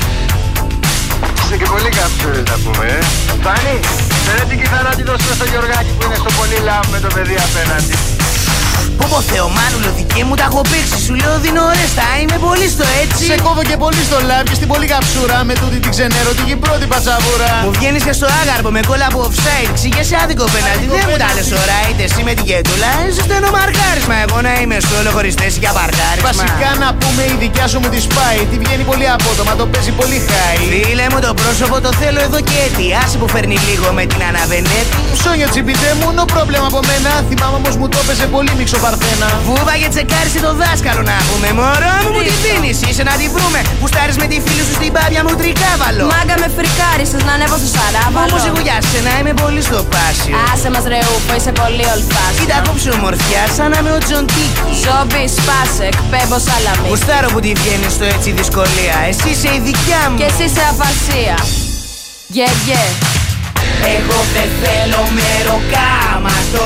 Είσαι και πολύ καψούρης να πούμε, Φτάνει, φέρε την κιθάρα να τη δώσουμε στο Γιωργάκη που είναι στο πολύ λάμ με το παιδί απέναντι. Πω πω Θεομάνουλο δική μου τα έχω παίξει. Σου λέω δίνω ρέστα, είμαι πολύ στο έτσι. Σε κόβω και πολύ στο λάβ και στην πολύ καψούρα. Με τούτη την ξενέρωτικη πρώτη πατσαβούρα. Μου βγαίνεις και στο άγαρπο με κόλλα από offside. Ξηγέσαι άδικο πέναλτι, δεν μου τα λες ώρα. Είτε εσύ με την κέντουλα, εσύ στενό μαρκάρισμα. Εγώ να είμαι σόλο χωρίς θέση για παρκάρισμα. Βασικά να πούμε η δικιά σου μου τη σπάει. Τη βγαίνει πολύ απότομα, το παίζει πολύ χάι. Φίλε μου το πρόσωπο το θέλω εδώ και έτη. Άσε που φέρνει λίγο με την αναβενέτη. Ψώνιο τσιπιτέ μου, νο πρόβλημα από μένα. Θυμάμαι όμως μου το έπαιζε πολύ μίξο παρθένα. Βούβα και τσεκάρισε το δάσκαλο να πούμε. Μωρό μου την πίνεις, είσαι να τη βρούμε. Που στάρεις με τη φίλη σου στην πάπια μου τρικάβαλο. Μάγκα με φρικάρισες να ανέβω στο σαράβαλο. Όμως εγώ για σένα είμαι πολύ στο πάσιο. Άσε μας ρε ούπο, είσαι πολύ ολφάσιο. Κοίτα κόψε ομορφιά σαν να είμαι ο Τζον Τίκη. Ζόμπι σπάσε, εκπέμπω σαλαμί. Γουστάρω που τη βγαίνεις στο έτσι δυσκολία. Εσύ είσαι η δικιά μου και εσύ είσαι αφασία. Yeah. Εγώ δεν θέλω μεροκάματο.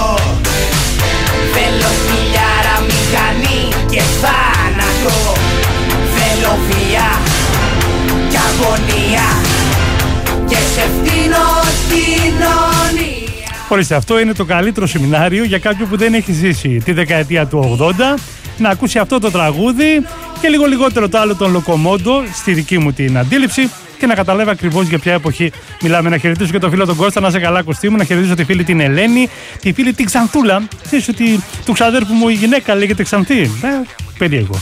Θέλω χιλιάρα μηχανή και θάνατο. Θέλω βία και αγωνία και σε φτύνω κοινωνία. Ορίστε, αυτό είναι το καλύτερο σεμινάριο για κάποιον που δεν έχει ζήσει τη δεκαετία του 80 να ακούσει αυτό το τραγούδι και λίγο λιγότερο το άλλο τον Λοκομόντο στη δική μου την αντίληψη και να καταλάβει ακριβώς για ποια εποχή μιλάμε. Να χαιρετήσω και τον φίλο τον Κώστα, να σε καλά Κωστή μου, να χαιρετήσω τη φίλη την Ελένη, τη φίλη την Ξανθούλα. Ξέρεις ότι του ξαδέρφου μου η γυναίκα λέγεται Ξανθή. Περίεργο.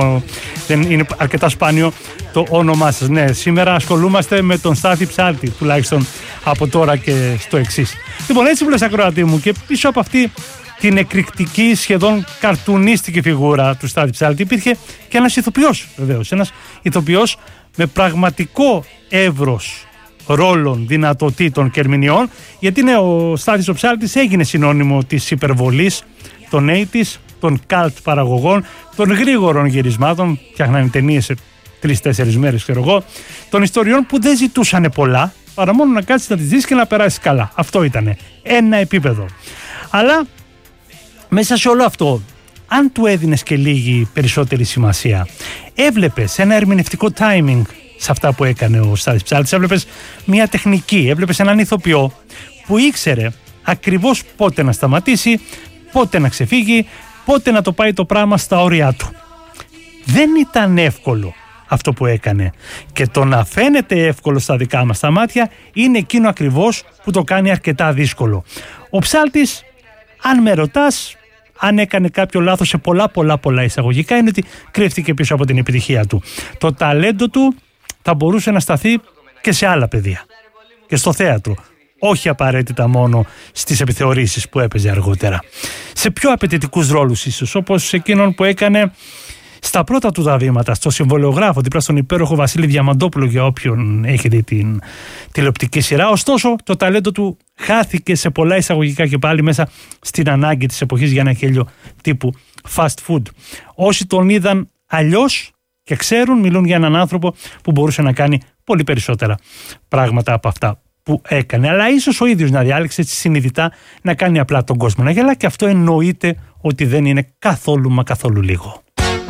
Δεν είναι αρκετά σπάνιο το όνομά σας. Ναι, σήμερα ασχολούμαστε με τον Στάθη Ψάλτη, τουλάχιστον από τώρα και στο εξής. Λοιπόν, έτσι που λες ακροατή μου, και πίσω από αυτή την εκρηκτική, σχεδόν καρτουνίστικη φιγούρα του Στάθη Ψάλτη υπήρχε και ένας ηθοποιός, βεβαίως. Ένας ηθοποιός με πραγματικό εύρος ρόλων, δυνατοτήτων και ερμηνεών, γιατί ναι, ο Στάθης ο Ψάλτης έγινε συνώνυμο της υπερβολής, των 80's, των cult παραγωγών, των γρήγορων γυρισμάτων, φτιάχνανε ταινίες σε 3-4 μέρες, ξέρω εγώ, των ιστοριών που δεν ζητούσαν πολλά, παρά μόνο να κάτσεις να τις δεις και να περάσεις καλά. Αυτό ήταν ένα επίπεδο. Αλλά μέσα σε όλο αυτό, αν του έδινες και λίγη περισσότερη σημασία, έβλεπες ένα ερμηνευτικό timing σε αυτά που έκανε ο Στάθης Ψάλτης, έβλεπες μια τεχνική, έβλεπες έναν ηθοποιό που ήξερε ακριβώς πότε να σταματήσει, πότε να ξεφύγει, πότε να το πάει το πράγμα στα όρια του. Δεν ήταν εύκολο αυτό που έκανε, και το να φαίνεται εύκολο στα δικά μας τα μάτια είναι εκείνο ακριβώς που το κάνει αρκετά δύσκολο. Ο Ψάλτης, αν με ρωτάς, αν έκανε κάποιο λάθος σε πολλά εισαγωγικά, είναι ότι κρύφτηκε πίσω από την επιτυχία του. Το ταλέντο του θα μπορούσε να σταθεί και σε άλλα πεδία και στο θέατρο, όχι απαραίτητα μόνο στις επιθεωρήσεις που έπαιζε αργότερα. Σε πιο απαιτητικούς ρόλους ίσως, όπως εκείνον που έκανε στα πρώτα του τα βήματα στο Συμβολιογράφο δίπλα στον υπέροχο Βασίλη Διαμαντόπουλο, για όποιον έχει δει την τηλεοπτική σειρά. Ωστόσο, το ταλέντο του χάθηκε σε πολλά εισαγωγικά και πάλι μέσα στην ανάγκη της εποχής για ένα γέλιο τύπου fast food. Όσοι τον είδαν αλλιώς και ξέρουν, μιλούν για έναν άνθρωπο που μπορούσε να κάνει πολύ περισσότερα πράγματα από αυτά που έκανε. Αλλά ίσως ο ίδιος να διάλεξε συνειδητά να κάνει απλά τον κόσμο να γελά, και αυτό εννοείται ότι δεν είναι καθόλου μα καθόλου λίγο.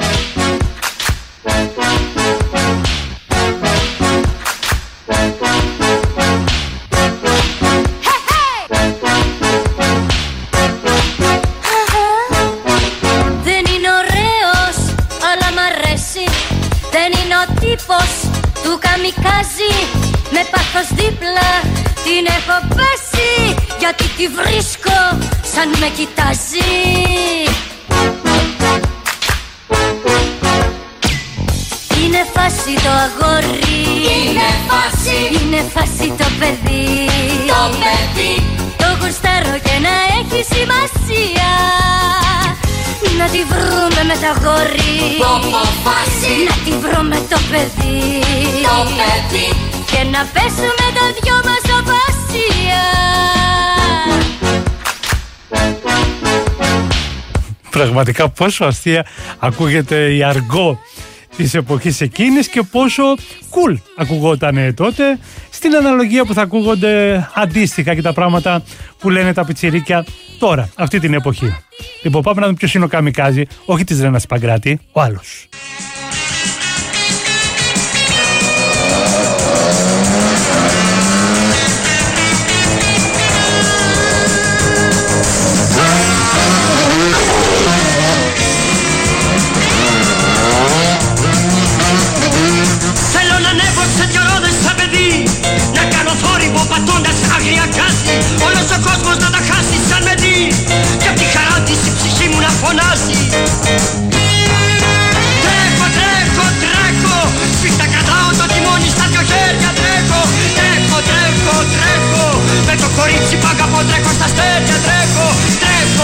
Του καμικάζι με πάθος δίπλα την έχω πέσει, γιατί τη βρίσκω σαν με κοιτάζει. Είναι φάση το αγόρι, είναι φάση το παιδί. Το γουστάρω και να έχει σημασία. Να τη βρούμε με τα αγόρι, να τη βρούμε το παιδί. Και να πέσουμε τα δυο μας απασία. Πραγματικά πόσο αστεία ακούγεται η αργό της εποχής εκείνης και πόσο cool ακουγόταν τότε, στην αναλογία που θα ακούγονται αντίστοιχα και τα πράγματα που λένε τα πιτσιρίκια τώρα, αυτή την εποχή. Λοιπόν, πάμε να δούμε ποιος είναι ο καμικάζι, όχι της Ρένας Παγκράτη, ο άλλος. Όλος ο κόσμος να τα χάσει σαν με δει και απ' τη χαρά της η ψυχή μου να φωνάζει. Τρέχω, τρέχω, τρέχω, σφίχτα κρατάω το τιμόνι στα δυο χέρια. Τρέχω, τρέχω, τρέχω, τρέχω, με το κορίτσι που αγαπώ τρέχω στα αστέρια. Τρέχω, τρέχω.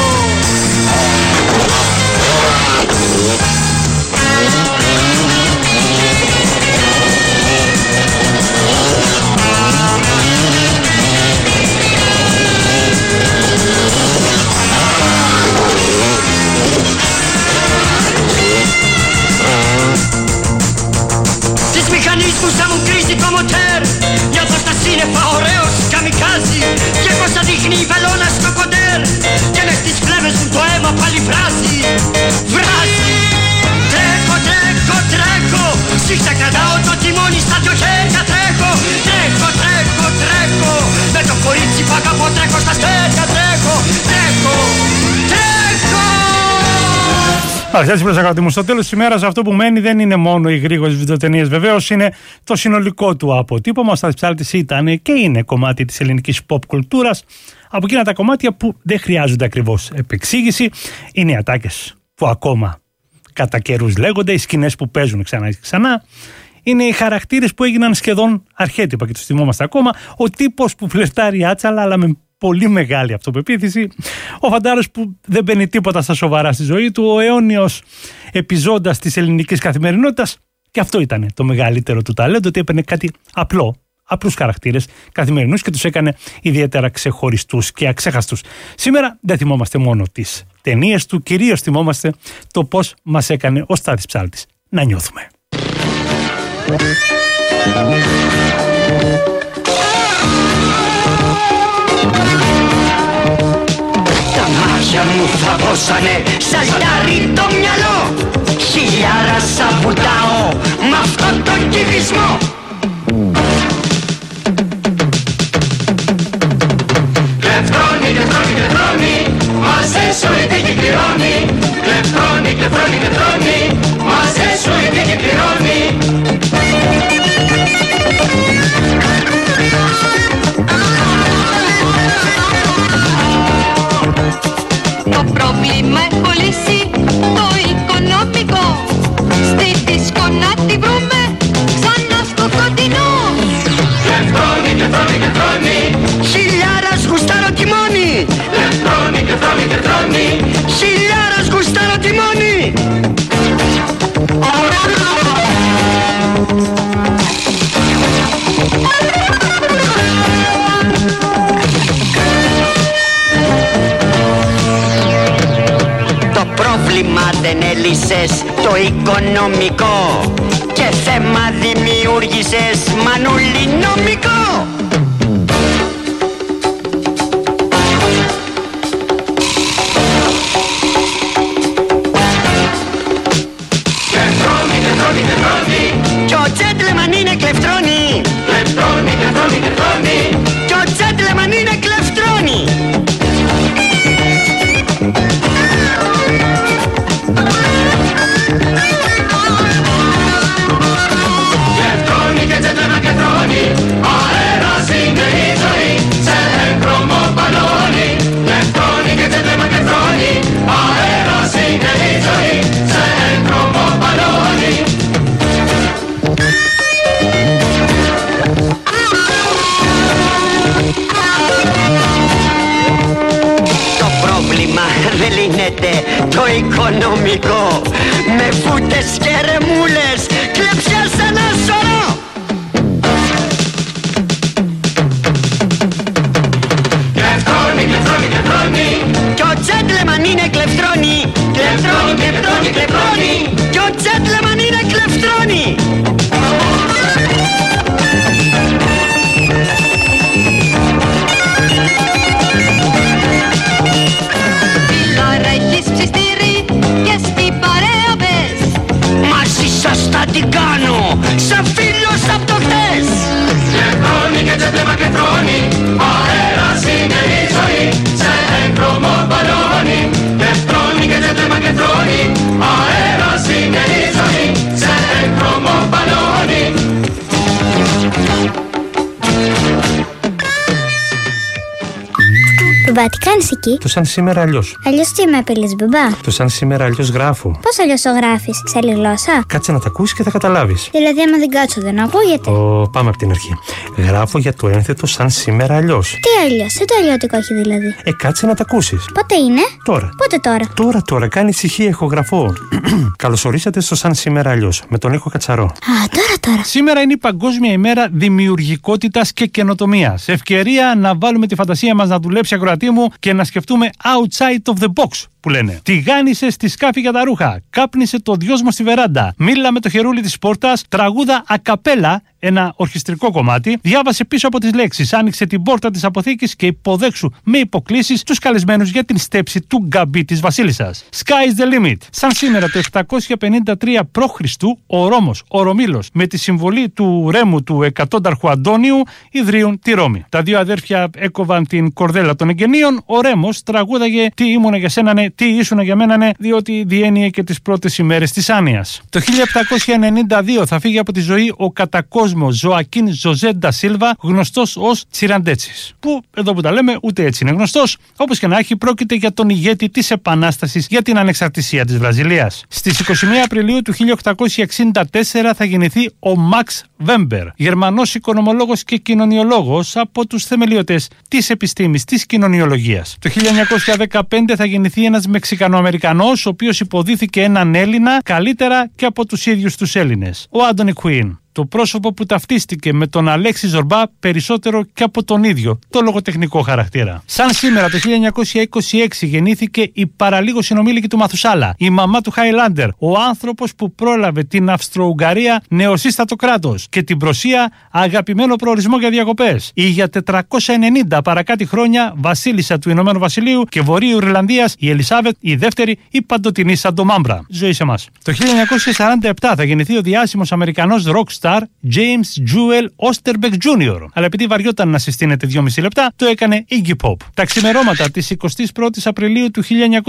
Τις μηχανισμούς θα μου κρίζει το μοτέρ. Νιώθω στα σύννεφα ωραίος καμικάζι. Και πως θα δείχνει η βελόνα στο κοντέρ. Και μες τις φλέβες μου το αίμα πάλι βράζει. Βράζει. Τρέχω, τρέχω, τρέχω, σίχτα κρατάω το τιμόνι στα δυο χέρια. Τρέχω, τρέχω, τρέχω, τρέχω, με το κορίτσι που αγαπώ τρέχω στα αστέρια. Τρέχω, τρέχω, τρέχω. Έτσι, προσακρατή μου, στο τέλος της ημέρας αυτό που μένει δεν είναι μόνο οι γρήγορες βιντεοτενίες. Βεβαίως είναι το συνολικό του αποτύπωμα. Ο Στάθης Ψάλτης ήταν και είναι κομμάτι της ελληνικής pop κουλτούρας. Από εκείνα τα κομμάτια που δεν χρειάζονται ακριβώς επεξήγηση. Είναι οι ατάκες που ακόμα κατά καιρούς λέγονται, οι σκηνές που παίζουν ξανά και ξανά. Είναι οι χαρακτήρες που έγιναν σχεδόν αρχέτυπα και τους θυμόμαστε ακόμα. Ο τύπος που φλερτάρει άτσαλα, αλλά με πολύ μεγάλη αυτοπεποίθηση. Ο φαντάρος που δεν μπαίνει τίποτα στα σοβαρά στη ζωή του. Ο αιώνιος επιζώντας της ελληνικής καθημερινότητας. Και αυτό ήταν το μεγαλύτερο του ταλέντο, ότι έπαιρνε κάτι απλό, απλούς χαρακτήρες καθημερινούς και τους έκανε ιδιαίτερα ξεχωριστούς και αξέχαστους. Σήμερα δεν θυμόμαστε μόνο τις ταινίες του, κυρίως θυμόμαστε το πώς μας έκανε ο Στάθης Ψάλτης να νιώθουμε. Τα μάτια μου θα δώσανε σαλτάρι το μυαλό. Χιλιάρα σαν βουτάω μ' αυτό το κυβισμό. Κλεφτρώνει, κλεφτρώνει, κλεφτρώνει, μαζέ σου η δίκη πληρώνει. Κλεφτρώνει, κλεφτρώνει, κλεφτρώνει, μαζέ σου η δίκη πληρώνει. Το πρόβλημα έχω λύσει, το οικονομικό. Στη δίσκο να τη βρούμε, ξανά στο κοντινό. Κλεφτρώνει, κλεφτρώνει, κλεφτρώνει, χιλιάρας γουστάρω τιμόνι. Κλεφτρώνει, κλεφτρώνει, κλεφτρώνει, χιλιάρας γουστάρω τιμόνι. Το πρόβλημα δεν έλυσες, το οικονομικό. Και θέμα δημιούργησες, μανούλι νομικό. Κλεφτρώνει, κλεφτρώνει, κλεφτρώνει, κι ο τζέντλεμαν είναι κλεφτρώνει. Κλεφτρώνει, κλεφτρώνει, κλεφτρώνει, κι ο τζέντλεμαν είναι κλεφτρώνει. Κλεφτρώνει και τζέντλεμαν κλεφτρώνει. γίνεται το οικονομικό. Με φούτες και ρεμούλες, κλεψιά σε ένα σωρό. Κλεφτρώνει, κλεφτρώνει, κλεφτρώνει. Κι ο τζέντλεμαν είναι κλεφτρώνει. Κλεφτρώνει, κλεφτρώνει, κλεφτρώνει. Κι ο τζέντλεμαν είναι κλεφτρώνει. Φιλάρα έχεις ψιστήρι και στην παρέα πες. Μαζί σας θα την κάνω, σαν φίλος απ' το χτες. Κλεφτρώνει και τζέντλεμα κλεφτρώνει, αέρας είναι η ζωή, σε έγχρωμο μπαλόνι. Κλεφτρώνει και τζέντλεμα κλεφτρώνει, αέρας είναι η ζωή, σε έγχρωμο μπαλόνι. Μπαμπά, τι κάνεις εκεί? Το σαν σήμερα αλλιώς. Αλλιώς τι με απειλείς, μπαμπά? Το σαν σήμερα αλλιώς γράφω. Πώς αλλιώς το γράφεις, σε άλλη γλώσσα? Κάτσε να τα ακούσεις και θα καταλάβεις. Δηλαδή, άμα δεν κάτσω, δεν ακούγεται. Πάμε από την αρχή. Γράφω για το ένθετο σαν σήμερα αλλιώς. Τι αλλιώς, τι το αλλιώτικο έχει δηλαδή? Κάτσε να τα ακούσεις. Πότε είναι? Τώρα. Πότε τώρα? Τώρα, κάνει ησυχία, ηχογραφώ. Καλωσορίσατε στο σαν σήμερα αλλιώς, με τον Νίκο Κατσαρό. Τώρα. Σήμερα είναι η Παγκόσμια ημέρα δημιουργικότητας και καινοτομίας. Ευκαιρία να βάλουμε τη φαντασία μας να δουλέψει, ακροατή μου, και να σκεφτούμε outside of the box, που λένε. Τηγάνισε στη σκάφη για τα ρούχα, κάπνισε το δυόσμο στη βεράντα, μίλα με το χερούλι της πόρτας, τραγούδα ακαπέλα, ένα ορχιστρικό κομμάτι, διάβασε πίσω από τις λέξεις, άνοιξε την πόρτα της αποθήκης και υποδέξου με υποκλήσεις τους καλεσμένους για την στέψη του γκαμπί της βασίλισσας. Sky is the limit. Σαν σήμερα το 753 π.Χ. ο Ρώμος, ο Ρωμήλος, με τη συμβολή του Ρέμου του εκατόνταρχου Αντώνιου, ιδρύουν τη Ρώμη. Τα δύο αδέρφια έκοβαν την κορδέλα των εγγενείων. Ο Ρέμος τραγούδαγε «Τι ήμουνα για σένα, ναι, τι ήσουνα για μένα, ναι», διότι διένυε και τις πρώτες ημέρες της άνοιας. Το 1792 θα φύγει από τη ζωή ο κατακόσμος Ζωακίν Ζωζέ ντα Σίλβα, γνωστός ως Τσιραντέτσης. Που εδώ που τα λέμε, ούτε έτσι είναι γνωστός. Όπως και να έχει, πρόκειται για τον ηγέτη της Επανάστασης για την ανεξαρτησία της Βραζιλίας. Στις 21 Απριλίου του 1864 θα γεννηθεί ο Μαξ Βέμπερ, Γερμανός οικονομολόγος και κοινωνιολόγος, από τους θεμελιωτές της επιστήμης της κοινωνιολογίας. Το 1915 θα γεννηθεί ένας Μεξικανοαμερικανός, ο οποίος υποδίθηκε έναν Έλληνα καλύτερα και από τους ίδιους τους Έλληνες, ο Άντονι Κουίν. Το πρόσωπο που ταυτίστηκε με τον Αλέξη Ζορμπά περισσότερο και από τον ίδιο το λογοτεχνικό χαρακτήρα. Σαν σήμερα το 1926 γεννήθηκε η παραλίγο συνομήλικη του Μαθουσάλα, η μαμά του Χάιλάντερ, ο άνθρωπος που πρόλαβε την Αυστρο-Ουγγαρία νεοσύστατο κράτος και την Προσία αγαπημένο προορισμό για διακοπές. Η για 490 παρακάτι χρόνια βασίλισσα του Ηνωμένου Βασιλείου και Βορείου Ιρλανδίας, η Ελισάβετ η δεύτερη, η παντοτινή Σαντομάμπρα. Ζωή σε εμάς. Το 1947 θα γεννηθεί ο διάσημος Αμερικανός rockstar James Jewel Osterbeck Jr. Αλλά επειδή βαριόταν να συστήνεται 2,5 λεπτά, το έκανε Iggy Pop. Τα ξημερώματα της 21ης Απριλίου του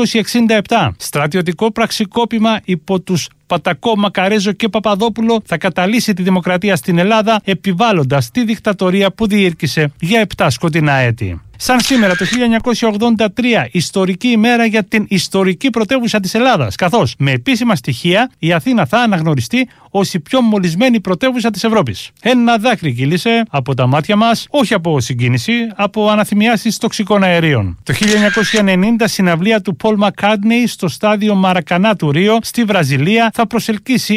1967. Στρατιωτικό πραξικόπημα υπό τους Πατακό, Μακαρέζο και Παπαδόπουλο θα καταλύσει τη δημοκρατία στην Ελλάδα, επιβάλλοντας τη δικτατορία που διήρκησε για 7 σκοτεινά έτη. Σαν σήμερα το 1983, ιστορική ημέρα για την ιστορική πρωτεύουσα της Ελλάδας, καθώς με επίσημα στοιχεία η Αθήνα θα αναγνωριστεί ως η πιο μολυσμένη πρωτεύουσα της Ευρώπης. Ένα δάκρυ κύλησε από τα μάτια μας, όχι από συγκίνηση, από αναθυμιάσεις τοξικών αερίων. Το 1990, συναυλία του Πολ Μακκάρτνεϊ στο στάδιο Μαρακανά του Ρίο στη Βραζιλία θα προσελκύσει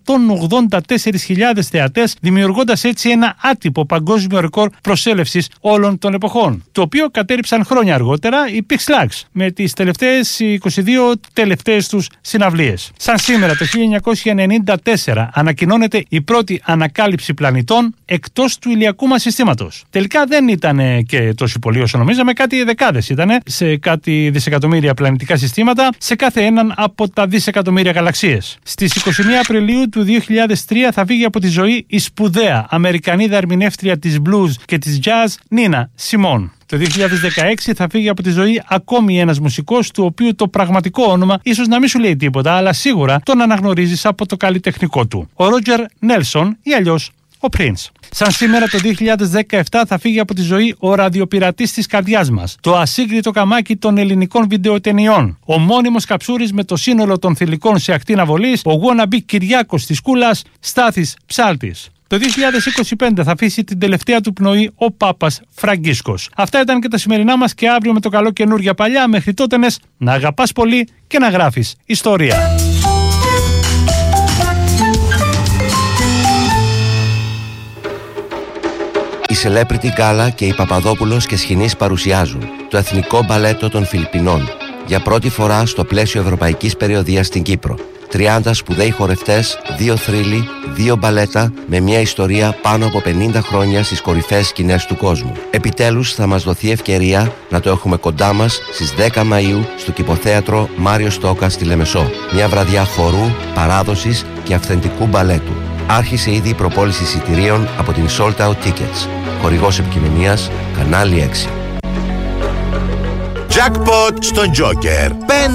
184.000 θεατές, δημιουργώντας έτσι ένα άτυπο παγκόσμιο ρεκόρ προσέλευσης όλων των εποχών, το οποίο κατέριψαν χρόνια αργότερα οι Pix Lax με τις τελευταίες 22 τελευταίες τους συναυλίες. Σαν σήμερα το 1994 ανακοινώνεται η πρώτη ανακάλυψη πλανητών εκτός του ηλιακού μας συστήματος. Τελικά δεν ήταν και τόσο πολύ όσο νομίζαμε, κάτι δεκάδες ήταν σε κάτι δισεκατομμύρια πλανητικά συστήματα, σε κάθε έναν από τα δισεκατομμύρια γαλαξίες. Στις 21 Απριλίου του 2003 θα φύγει από τη ζωή η σπουδαία Αμερικανίδα ερμηνεύτρια της blues και της jazz Νίνα Σιμών. Το 2016 θα φύγει από τη ζωή ακόμη ένας μουσικός, του οποίου το πραγματικό όνομα ίσως να μην σου λέει τίποτα, αλλά σίγουρα τον αναγνωρίζεις από το καλλιτεχνικό του. Ο Ρότζερ Νέλσον ή αλλιώς ο Prince. Σαν σήμερα το 2017 θα φύγει από τη ζωή ο ραδιοπειρατής της καρδιάς μας, το ασύγκριτο καμάκι των ελληνικών βιντεοτενιών, ο μόνιμος καψούρης με το σύνολο των θηλυκών σε ακτίνα βολής, ο wannabe Κυριάκος της Κούλας, Στάθης Ψάλτης. Το 2025 θα αφήσει την τελευταία του πνοή ο Πάπας Φραγκίσκος. Αυτά ήταν και τα σημερινά μας και αύριο με το καλό καινούργια παλιά. Μέχρι τότε να αγαπάς πολύ και να γράφεις ιστορία. Η Celebrity Gala και η Παπαδόπουλος και Σχοινής παρουσιάζουν το Εθνικό Μπαλέτο των Φιλιππινών για πρώτη φορά στο πλαίσιο ευρωπαϊκής περιοδίας στην Κύπρο. 30 σπουδαίοι χορευτές, 2 θρύλοι, 2 μπαλέτα με μια ιστορία πάνω από 50 χρόνια στις κορυφαίες σκηνές του κόσμου. Επιτέλους θα μας δοθεί ευκαιρία να το έχουμε κοντά μας στις 10 Μαΐου στο Κηποθέατρο Μάριο Στόκα στη Λεμεσό. Μια βραδιά χορού, παράδοσης και αυθεντικού μπαλέτου. Άρχισε ήδη η προπόληση εισιτηρίων από την Sold Out Tickets. Χορηγός επικοινωνίας, κανάλι 6. Jackpot στον Joker.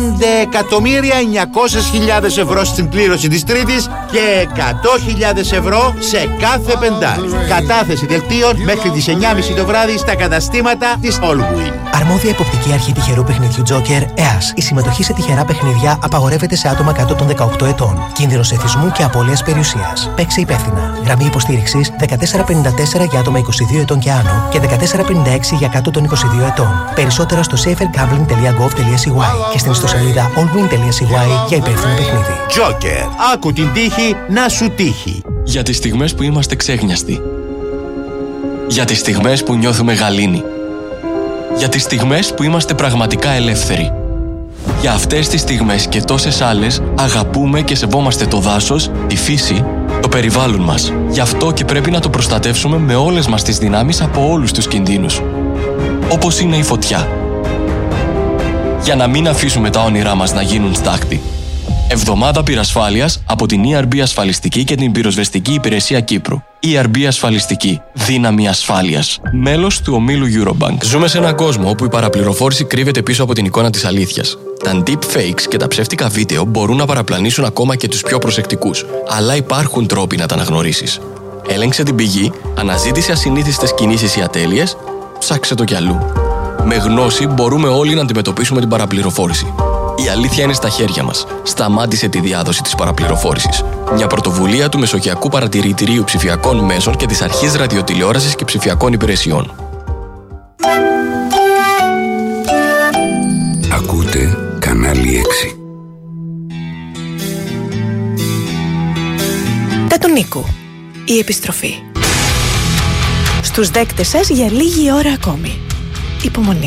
5.900.000 ευρώ στην πλήρωση της Τρίτης και 100.000 ευρώ σε κάθε πεντάρι. Κατάθεση δελτίων μέχρι τις 9.30 το βράδυ στα καταστήματα της Allwin. Αρμόδια εποπτική αρχή τυχερού παιχνιδιού Joker, ΕΑΣ. Η συμμετοχή σε τυχερά παιχνίδια απαγορεύεται σε άτομα κάτω των 18 ετών. Κίνδυνος εθισμού και απώλειας περιουσίας. Παίξε υπεύθυνα. Γραμμή υποστήριξης 1454 για άτομα 22 ετών και άνω και 1456 για κάτω των 22 ετών. Περισσότερα στο safergambling.gov.cy και στην ιστοσελίδα allwin.cy για υπεύθυνο παιχνίδι. Joker. Άκου την τύχη να σου τύχει. Για τις στιγμές που είμαστε ξέγνιαστοι. Για τις στιγμές που νιώθουμε γαλήνη. Για τις στιγμές που είμαστε πραγματικά ελεύθεροι. Για αυτές τις στιγμές και τόσες άλλες αγαπούμε και σεβόμαστε το δάσος, τη φύση, το περιβάλλον μας. Γι' αυτό και πρέπει να το προστατεύσουμε με όλες μας τις δυνάμεις από όλους τους κινδύνους. Όπως είναι η φωτιά. Για να μην αφήσουμε τα όνειρά μας να γίνουν στάχτη. Εβδομάδα πυρασφάλειας από την ERB Ασφαλιστική και την Πυροσβεστική Υπηρεσία Κύπρου. ERB Ασφαλιστική. Δύναμη ασφάλειας. Μέλος του ομίλου Eurobank. Ζούμε σε έναν κόσμο όπου η παραπληροφόρηση κρύβεται πίσω από την εικόνα της αλήθειας. Τα deepfakes και τα ψεύτικα βίντεο μπορούν να παραπλανήσουν ακόμα και τους πιο προσεκτικούς. Αλλά υπάρχουν τρόποι να τα αναγνωρίσεις. Έλεγξε την πηγή, αναζήτησε ασυνήθιστες κινήσεις ή ατέλειες, ψάξε το κι αλλού. Με γνώση μπορούμε όλοι να αντιμετωπίσουμε την παραπληροφόρηση. Η αλήθεια είναι στα χέρια μας. Σταμάτησε τη διάδοση της παραπληροφόρησης. Μια πρωτοβουλία του Μεσογειακού Παρατηρητηρίου Ψηφιακών Μέσων και της Αρχής Ραδιοτηλεόρασης και Ψηφιακών Υπηρεσιών. Ακούτε κανάλι 6. Τα του Νίκου. Η επιστροφή. Στους δέκτες σας για λίγη ώρα ακόμη. Υπομονή.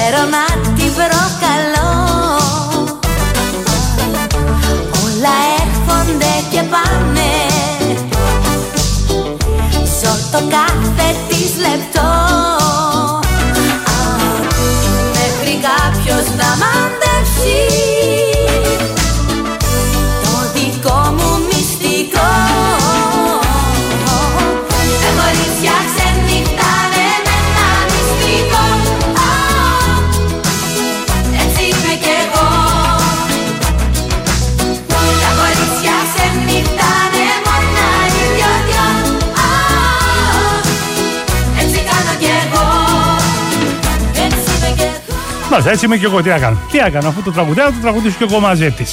ξέρω να την προκαλώ. Όλα έρχονται και πάνε, ζω το κάθε της λεπτό, μέχρι κάποιος να μαντεύσει το δικό μου μυστικό. Τα κορίτσια ξενυχτάνε με ένα μυστικό, έτσι είμαι κι εγώ. Τα κορίτσια ξενυχτάνε μόνα οι δυο-δυο, έτσι κάνω κι εγώ. Έτσι είμαι κι εγώ. Μάλιστα, έτσι είμαι κι εγώ. Τι έκανα, αφού το τραγουδάω, το τραγουδήσω κι εγώ μαζί της.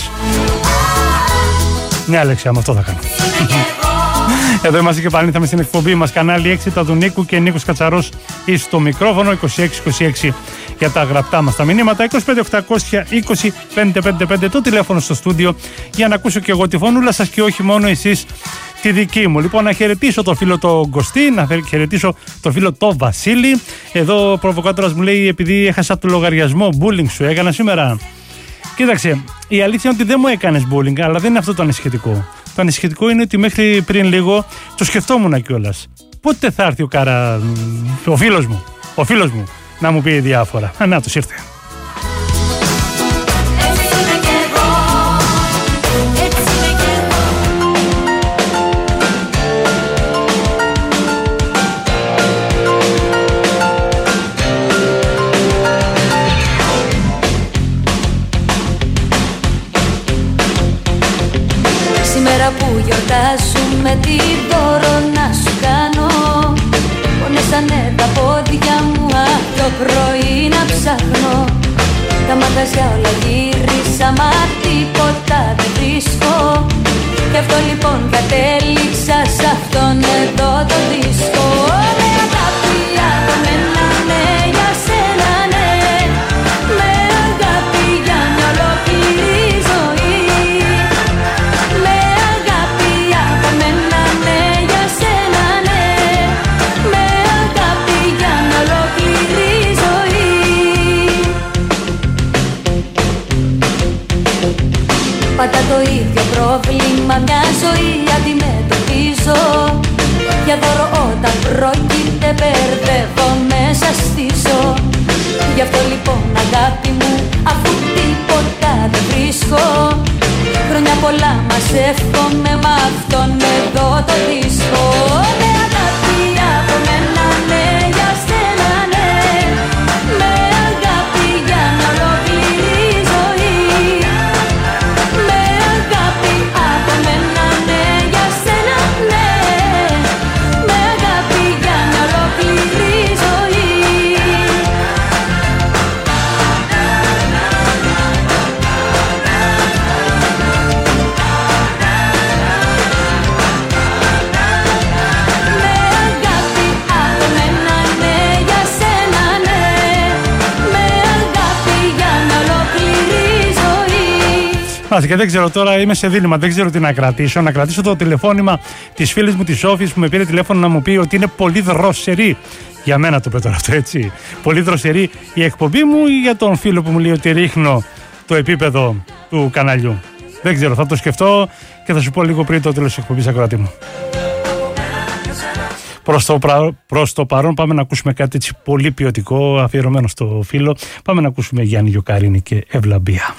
Ναι, Αλέξια, με αυτό θα κάνω. Εδώ είμαστε και πάλι, στην εκπομπή μας, κανάλι 6, τα του Νίκου και Νίκος Κατσαρός στο μικρόφωνο, 2626 για τα γραπτά μας τα μηνύματα, 25820 555 το τηλέφωνο στο στούντιο, για να ακούσω και εγώ τη φωνούλα σας και όχι μόνο εσείς τη δική μου. Λοιπόν, να χαιρετήσω το φίλο το Κωστή, να χαιρετήσω το φίλο το Βασίλη. Εδώ ο προβοκάτορας μου λέει, επειδή έχασα το λογαριασμό, bullying σου έκανα σήμερα. Κοίταξε, η αλήθεια είναι ότι δεν μου έκανες bullying, αλλά δεν είναι αυτό το ανησυχητικό. Το ανησυχητικό είναι ότι μέχρι πριν λίγο το σκεφτόμουν κιόλας. Πότε θα έρθει ο φίλος μου να μου πει διάφορα. Να, τους ήρθε. Που γιορτάζουμε, τι μπορώ να σου κάνω. Πονέσανε τα πόδια μου απ' το πρωί να ψάχνω. Τα μαγαζιά όλα γύρισα, μα τίποτα δεν βρίσκω. Γι' αυτό λοιπόν κατέληξα σ' αυτόν εδώ το δίσκο. Με αγάπη από μένα, ναι, για σένα, ναι. Με αγάπη για μια ολόκληρη ζωή. Πάντα το ίδιο πρόβλημα, μια ζωή αντιμετωπίζω. Για δώρο όταν πρόκειται μπερδεύω, μέσα στήσω. Γι' αυτό λοιπόν αγάπη μου, αφού τίποτα δεν βρίσκω, χρόνια πολλά μας εύχομαι μ' αυτόν εδώ το δίσκο. Με αγάπη από μένα, ναι, για σένα, ναι. Με αγάπη για μια ολόκληρη ζωή. Με αγάπη από μένα, ναι, για σένα, ναι. Με αγάπη για μια ολόκληρη ζωή. Και δεν ξέρω τώρα, είμαι σε δίλημμα, δεν ξέρω τι να κρατήσω. Να κρατήσω το τηλεφώνημα της φίλης μου της Σόφης που με πήρε τηλέφωνο να μου πει ότι είναι πολύ δροσερή. Για μένα το πέτω αυτό, έτσι. Πολύ δροσερή η εκπομπή μου, ή για τον φίλο που μου λέει ότι ρίχνω το επίπεδο του καναλιού. Δεν ξέρω, θα το σκεφτώ και θα σου πω λίγο πριν το τέλος της εκπομπής, ακροατή μου. Προς το παρόν πάμε να ακούσουμε κάτι έτσι πολύ ποιοτικό, αφιερωμένο στο φίλο. Πάμε να ακούσουμε Γιάννη Γιοκαρίνη και Ευλαμπία.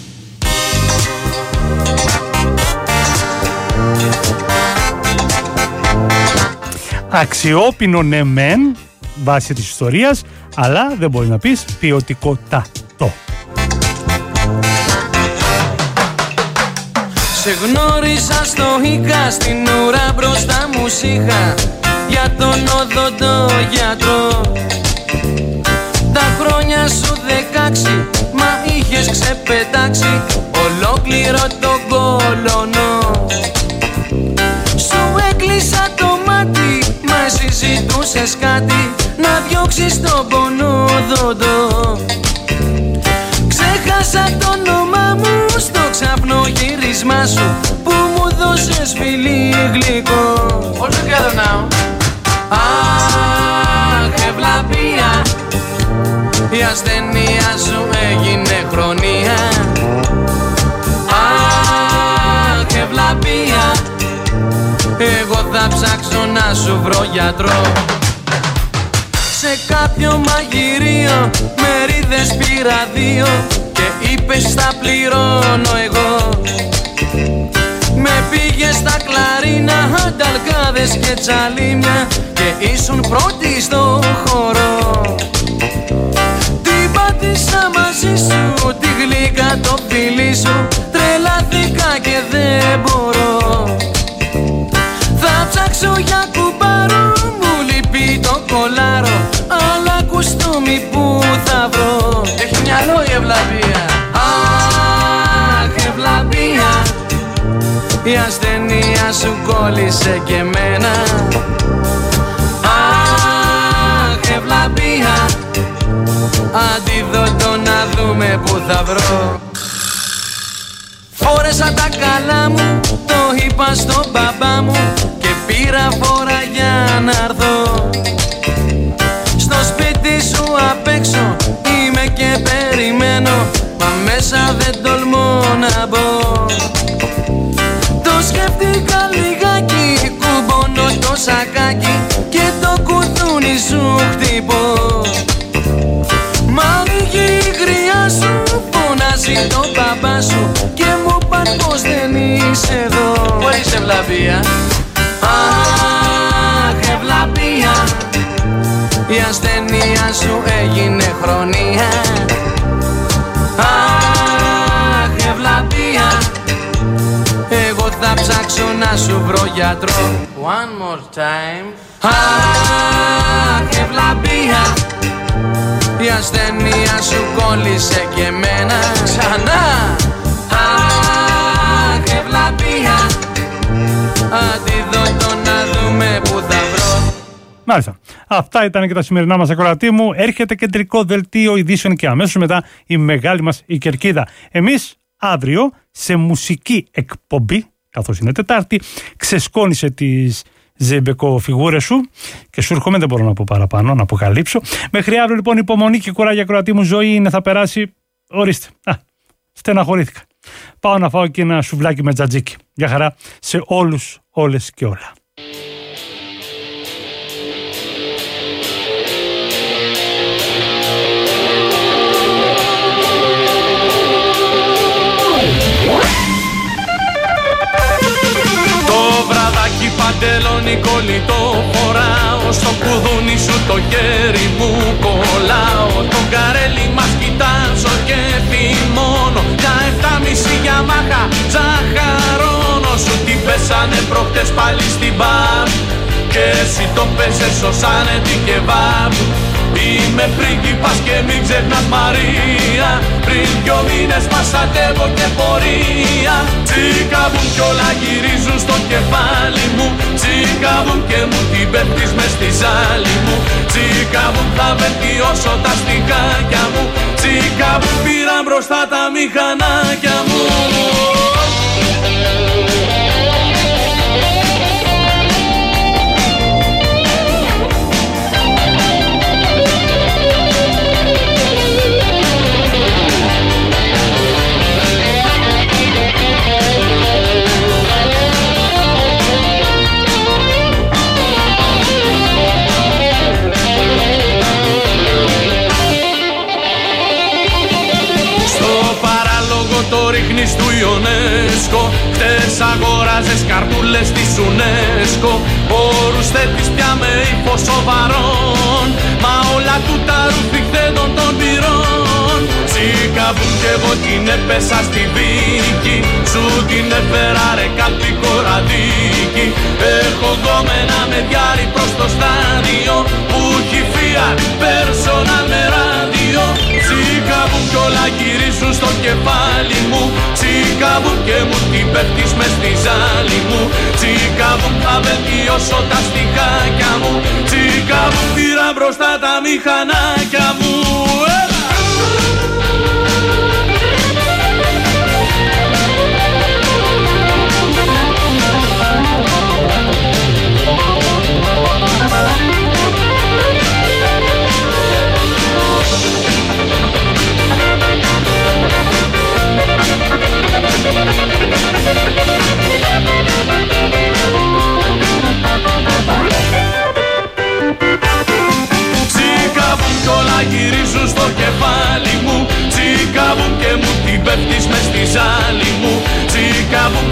Αξιόπινο ναι μεν, βάσει της ιστορίας, αλλά δεν μπορεί να πεις ποιοτικότατο. Σε γνώρισα στο Ίκα, στην ουρά μπροστά μου σ' για τον οδοντογιατρό. Τα χρόνια σου 16, μα είχες ξεπετάξει ολόκληρο τον κολονό. Σου έκλεισα το μάτι, μα εσύ ζητούσες κάτι, να διώξεις τον πονόδοντο. Ξέχασα το όνομά μου στο ξαπνογύρισμά σου, που μου δώσες φιλί γλυκό. All together now. Αχ, Ευλαμπία, η ασθένεια σου έγινε χρονία. Αχ, ευλαπία, εγώ θα ψάξω να σου βρω γιατρό. Σε κάποιο μαγειρίο μερίδες πήρα 2 και είπες θα πληρώνω εγώ. Με πήγες στα κλαρίνα, ανταλκάδες και τσαλίμια και ήσουν πρώτη στο χώρο. Την πάτησα μαζί σου, τη γλύκα το φιλί σου, τρελάθηκα και δεν μπορώ. Θα ψάξω για κουμπάρο, μου λείπει το κολάρο, αλλά κουστούμι που θα βρω. Έχει μυαλό η ευλαβία. Αχ, ευλαβία, η ασθένεια σου κόλλησε και εμένα. Αχ, ευλαβία, αντίδοτο να δούμε που θα βρω. Φόρεσα τα καλά μου, το είπα στον μπαμπά μου και πήρα φόρα για να έρθω. Στο σπίτι σου απ' έξω είμαι και περιμένω, μα μέσα δεν τολμώ να μπω. Το σκέφτηκα λιγάκι, κουμπώνω το σακάκι και το κουδούνι σου χτυπώ. Μ' ανοίγει η γριά σου, φωνάζει το μπαμπά σου και μου παν πως δεν είσαι εδώ. Πού είσαι ευλαβία? Αχ, ευλαβία, η ασθένεια σου έγινε χρονία. Αχ, ευλαβία, εγώ θα ψάξω να σου βρω γιατρό. One more time. Αχ, ευλαβία, η ασθένεια σου κόλλησε και εμένα. Ξανά. Αχ, ευλαβία, αντίδοτο να δούμε που θα βρω. Μάλιστα. Αυτά ήταν και τα σημερινά μας, ακροατή μου. Έρχεται κεντρικό δελτίο ειδήσεων και αμέσως μετά η μεγάλη μας η κερκίδα. Εμείς αύριο σε μουσική εκπομπή, καθώς είναι Τετάρτη, ξεσκόνησε τις ζεμπεκοφιγούρες σου και σου έρχομαι, δεν μπορώ να πω παραπάνω, να αποκαλύψω. Μέχρι αύριο λοιπόν υπομονή και κουράγια, ακροατή μου, ζωή είναι, θα περάσει. Ορίστε. Στεναχωρήθηκα. Πάω να φάω και ένα σουβλάκι με τζατζίκι. Γεια χαρά σε όλους, όλες και όλα. Παντελόνι κολλητό φοράω, στο κουδούνι σου το χέρι μου κολλάω. Το καρέλι μας κοιτάζω και θυμώνω, για 7,5 Γιαμάχα ζαχαρώνω. Σου τι πέσανε προχτές πάλι στην μπαρ και εσύ το πέσες σαν την κεβάπ. Είμαι πρίγκιπας και μην ξεχνάς Μαρία, πριν 2 μήνες μασατεύω και πορεία. Τσίκαβουν κι όλα γυρίζουν στο κεφάλι μου, τσίκαβουν και μου την πέφτεις μες στη ζάλη μου. Τσίκαβουν θα βελτιώσω τα στιχάκια μου, τσίκαβουν πήραν μπροστά τα μηχανάκια μου. Το ρίχνεις του Ιονέσκο, χτες αγόραζες καρτούλες της UNESCO. Όρους θέτεις πια με ύφος σοβαρών, μα όλα του τα ρουφιχθέντων των πυρών. Τσίκαβουν κι εγώ την έπεσα στη βίκη, σου την έφερα ρε κάτι κοραδίκι. Έχω γκόμενα με διάρρη προς το στάδιο, που έχει Fiat personal με ράδιο. Τσίκαβουν κι όλα γυρίζουν στο κεφάλι μου, τσίκαβουν και μου την πέφτεις μες στη ζάλη μου. Τσίκαβουν θα βελτιώσω τα στιχάκια μου, τσίκαβουν πήρα μπροστά τα μηχανάκια μου.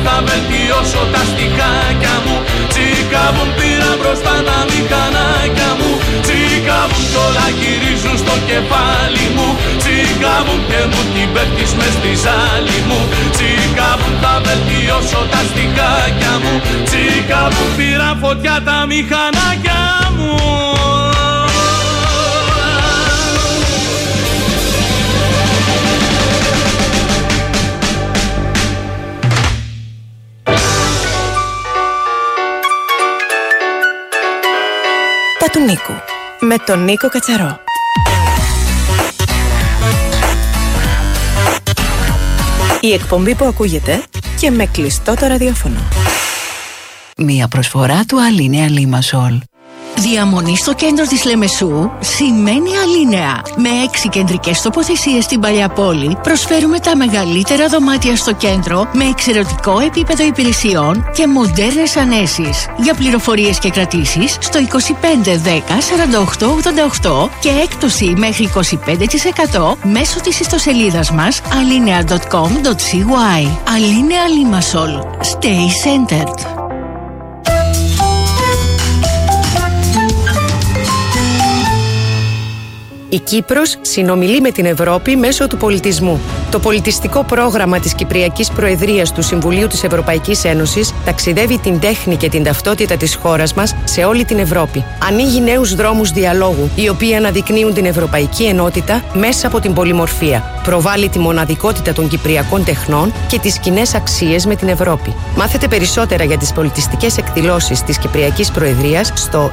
θα βελτιώσω τα στιχάκια μου. Τσικαβούν πήρα μπροστά τα μηχανάκια μου. Τσικαβούν κι όλα γυρίζουν στο κεφάλι μου. Τσικαβούν και μου την πέφτεις μες στη ζάλη μου. Τσικαβούν θα βελτιώσω τα στιχάκια μου. Τσικαβούν πήρα φωτιά τα μηχανάκια μου. Τα του Νίκου με τον Νίκο Κατσαρό. Η εκπομπή που ακούγεται και με κλειστό το ραδιόφωνο. Μία προσφορά του Alinea Limassol. Διαμονή στο κέντρο της Λεμεσού σημαίνει Alinea. Με 6 κεντρικές τοποθεσίες στην παλιά πόλη, προσφέρουμε τα μεγαλύτερα δωμάτια στο κέντρο με εξαιρετικό επίπεδο υπηρεσιών και μοντέρνες ανέσεις. Για πληροφορίες και κρατήσεις στο 25 10 48 88 και έκπτωση μέχρι 25% μέσω της ιστοσελίδας μας alinea.com.cy. Alinea Limassol. Stay centered. Η Κύπρος συνομιλεί με την Ευρώπη μέσω του πολιτισμού. Το πολιτιστικό πρόγραμμα της Κυπριακής Προεδρίας του Συμβουλίου της Ευρωπαϊκής Ένωσης ταξιδεύει την τέχνη και την ταυτότητα της χώρας μας σε όλη την Ευρώπη. Ανοίγει νέους δρόμους διαλόγου, οι οποίοι αναδεικνύουν την ευρωπαϊκή ενότητα μέσα από την πολυμορφία. Προβάλλει τη μοναδικότητα των κυπριακών τεχνών και τις κοινές αξίες με την Ευρώπη. Μάθετε περισσότερα για τις πολιτιστικές εκδηλώσεις της Κυπριακής Προεδρίας στο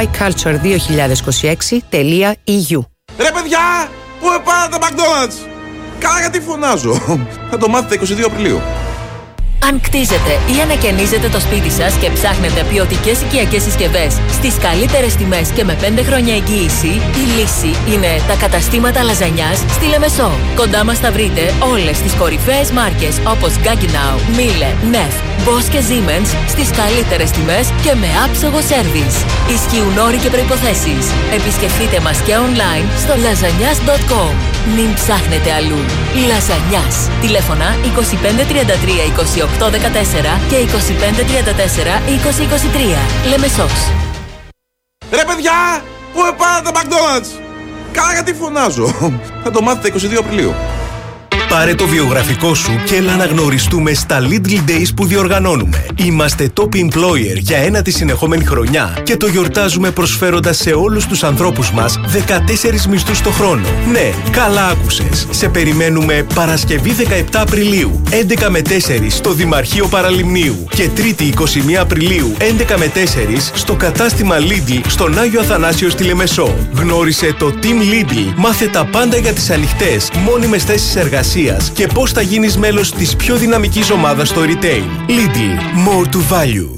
cyculture2026.eu. Ρε παιδιά, πού πάνε τα McDonald's? Καλά, γιατί φωνάζω. Θα το μάθετε 22 Απριλίου. Αν κτίζετε ή ανακαινίζετε το σπίτι σας και ψάχνετε ποιοτικές οικιακές συσκευές στις καλύτερες τιμές και με 5 χρόνια εγγύηση, η λύση είναι τα καταστήματα λαζανιάς στη Λεμεσό. Κοντά μας θα βρείτε όλες τις κορυφαίες μάρκες όπως Gaggenau, Miele, Neff, Bosch και Siemens στις καλύτερες τιμές και με άψογο σέρβις. Ισχύουν όροι και προϋποθέσεις. Επισκεφτείτε μας και online στο lasagnas.com. Μην ψάχνετε αλλού. Λαζανιάς. Τηλέφωνα 2533 2814 και 2534 2023. Λεμεσός. Ρε παιδιά, πού πάνε τα McDonald's? Καλά, γιατί φωνάζω. Θα το μάθετε 22 Απριλίου. Πάρε το βιογραφικό σου και έλα να γνωριστούμε στα Lidl Days που διοργανώνουμε. Είμαστε top employer για 1η συνεχόμενη χρονιά και το γιορτάζουμε προσφέροντας σε όλους τους ανθρώπους μας 14 μισθούς το χρόνο. Ναι, καλά άκουσες. Σε περιμένουμε Παρασκευή 17 Απριλίου, 11 με 4 στο Δημαρχείο Παραλιμνίου και Τρίτη 21 Απριλίου, 11 με 4 στο κατάστημα Lidl στον Άγιο Αθανάσιο στη Λεμεσό. Γνώρισε το Team Lidl, μάθε τα πάντα για τις ανοιχτές, μόνιμες θέσεις εργασίας και πώς θα γίνεις μέλος της πιο δυναμικής ομάδας στο retail. Lidl. More to value.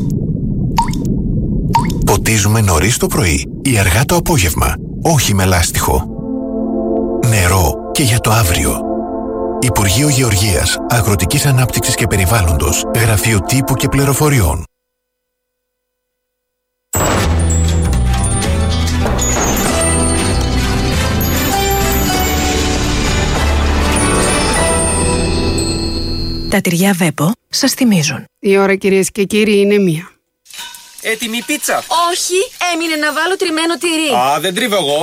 Ποτίζουμε νωρίς το πρωί ή αργά το απόγευμα. Όχι με λάστιχο. Νερό και για το αύριο. Υπουργείο Γεωργίας, Αγροτικής Ανάπτυξης και Περιβάλλοντος, Γραφείο Τύπου και Πληροφοριών. Τα τυριά Βέπο σας θυμίζουν. Η ώρα, κυρίες και κύριοι, είναι 1. Έτοιμη πίτσα. Όχι, έμεινε να βάλω τριμμένο τυρί. Α, δεν τρίβω εγώ.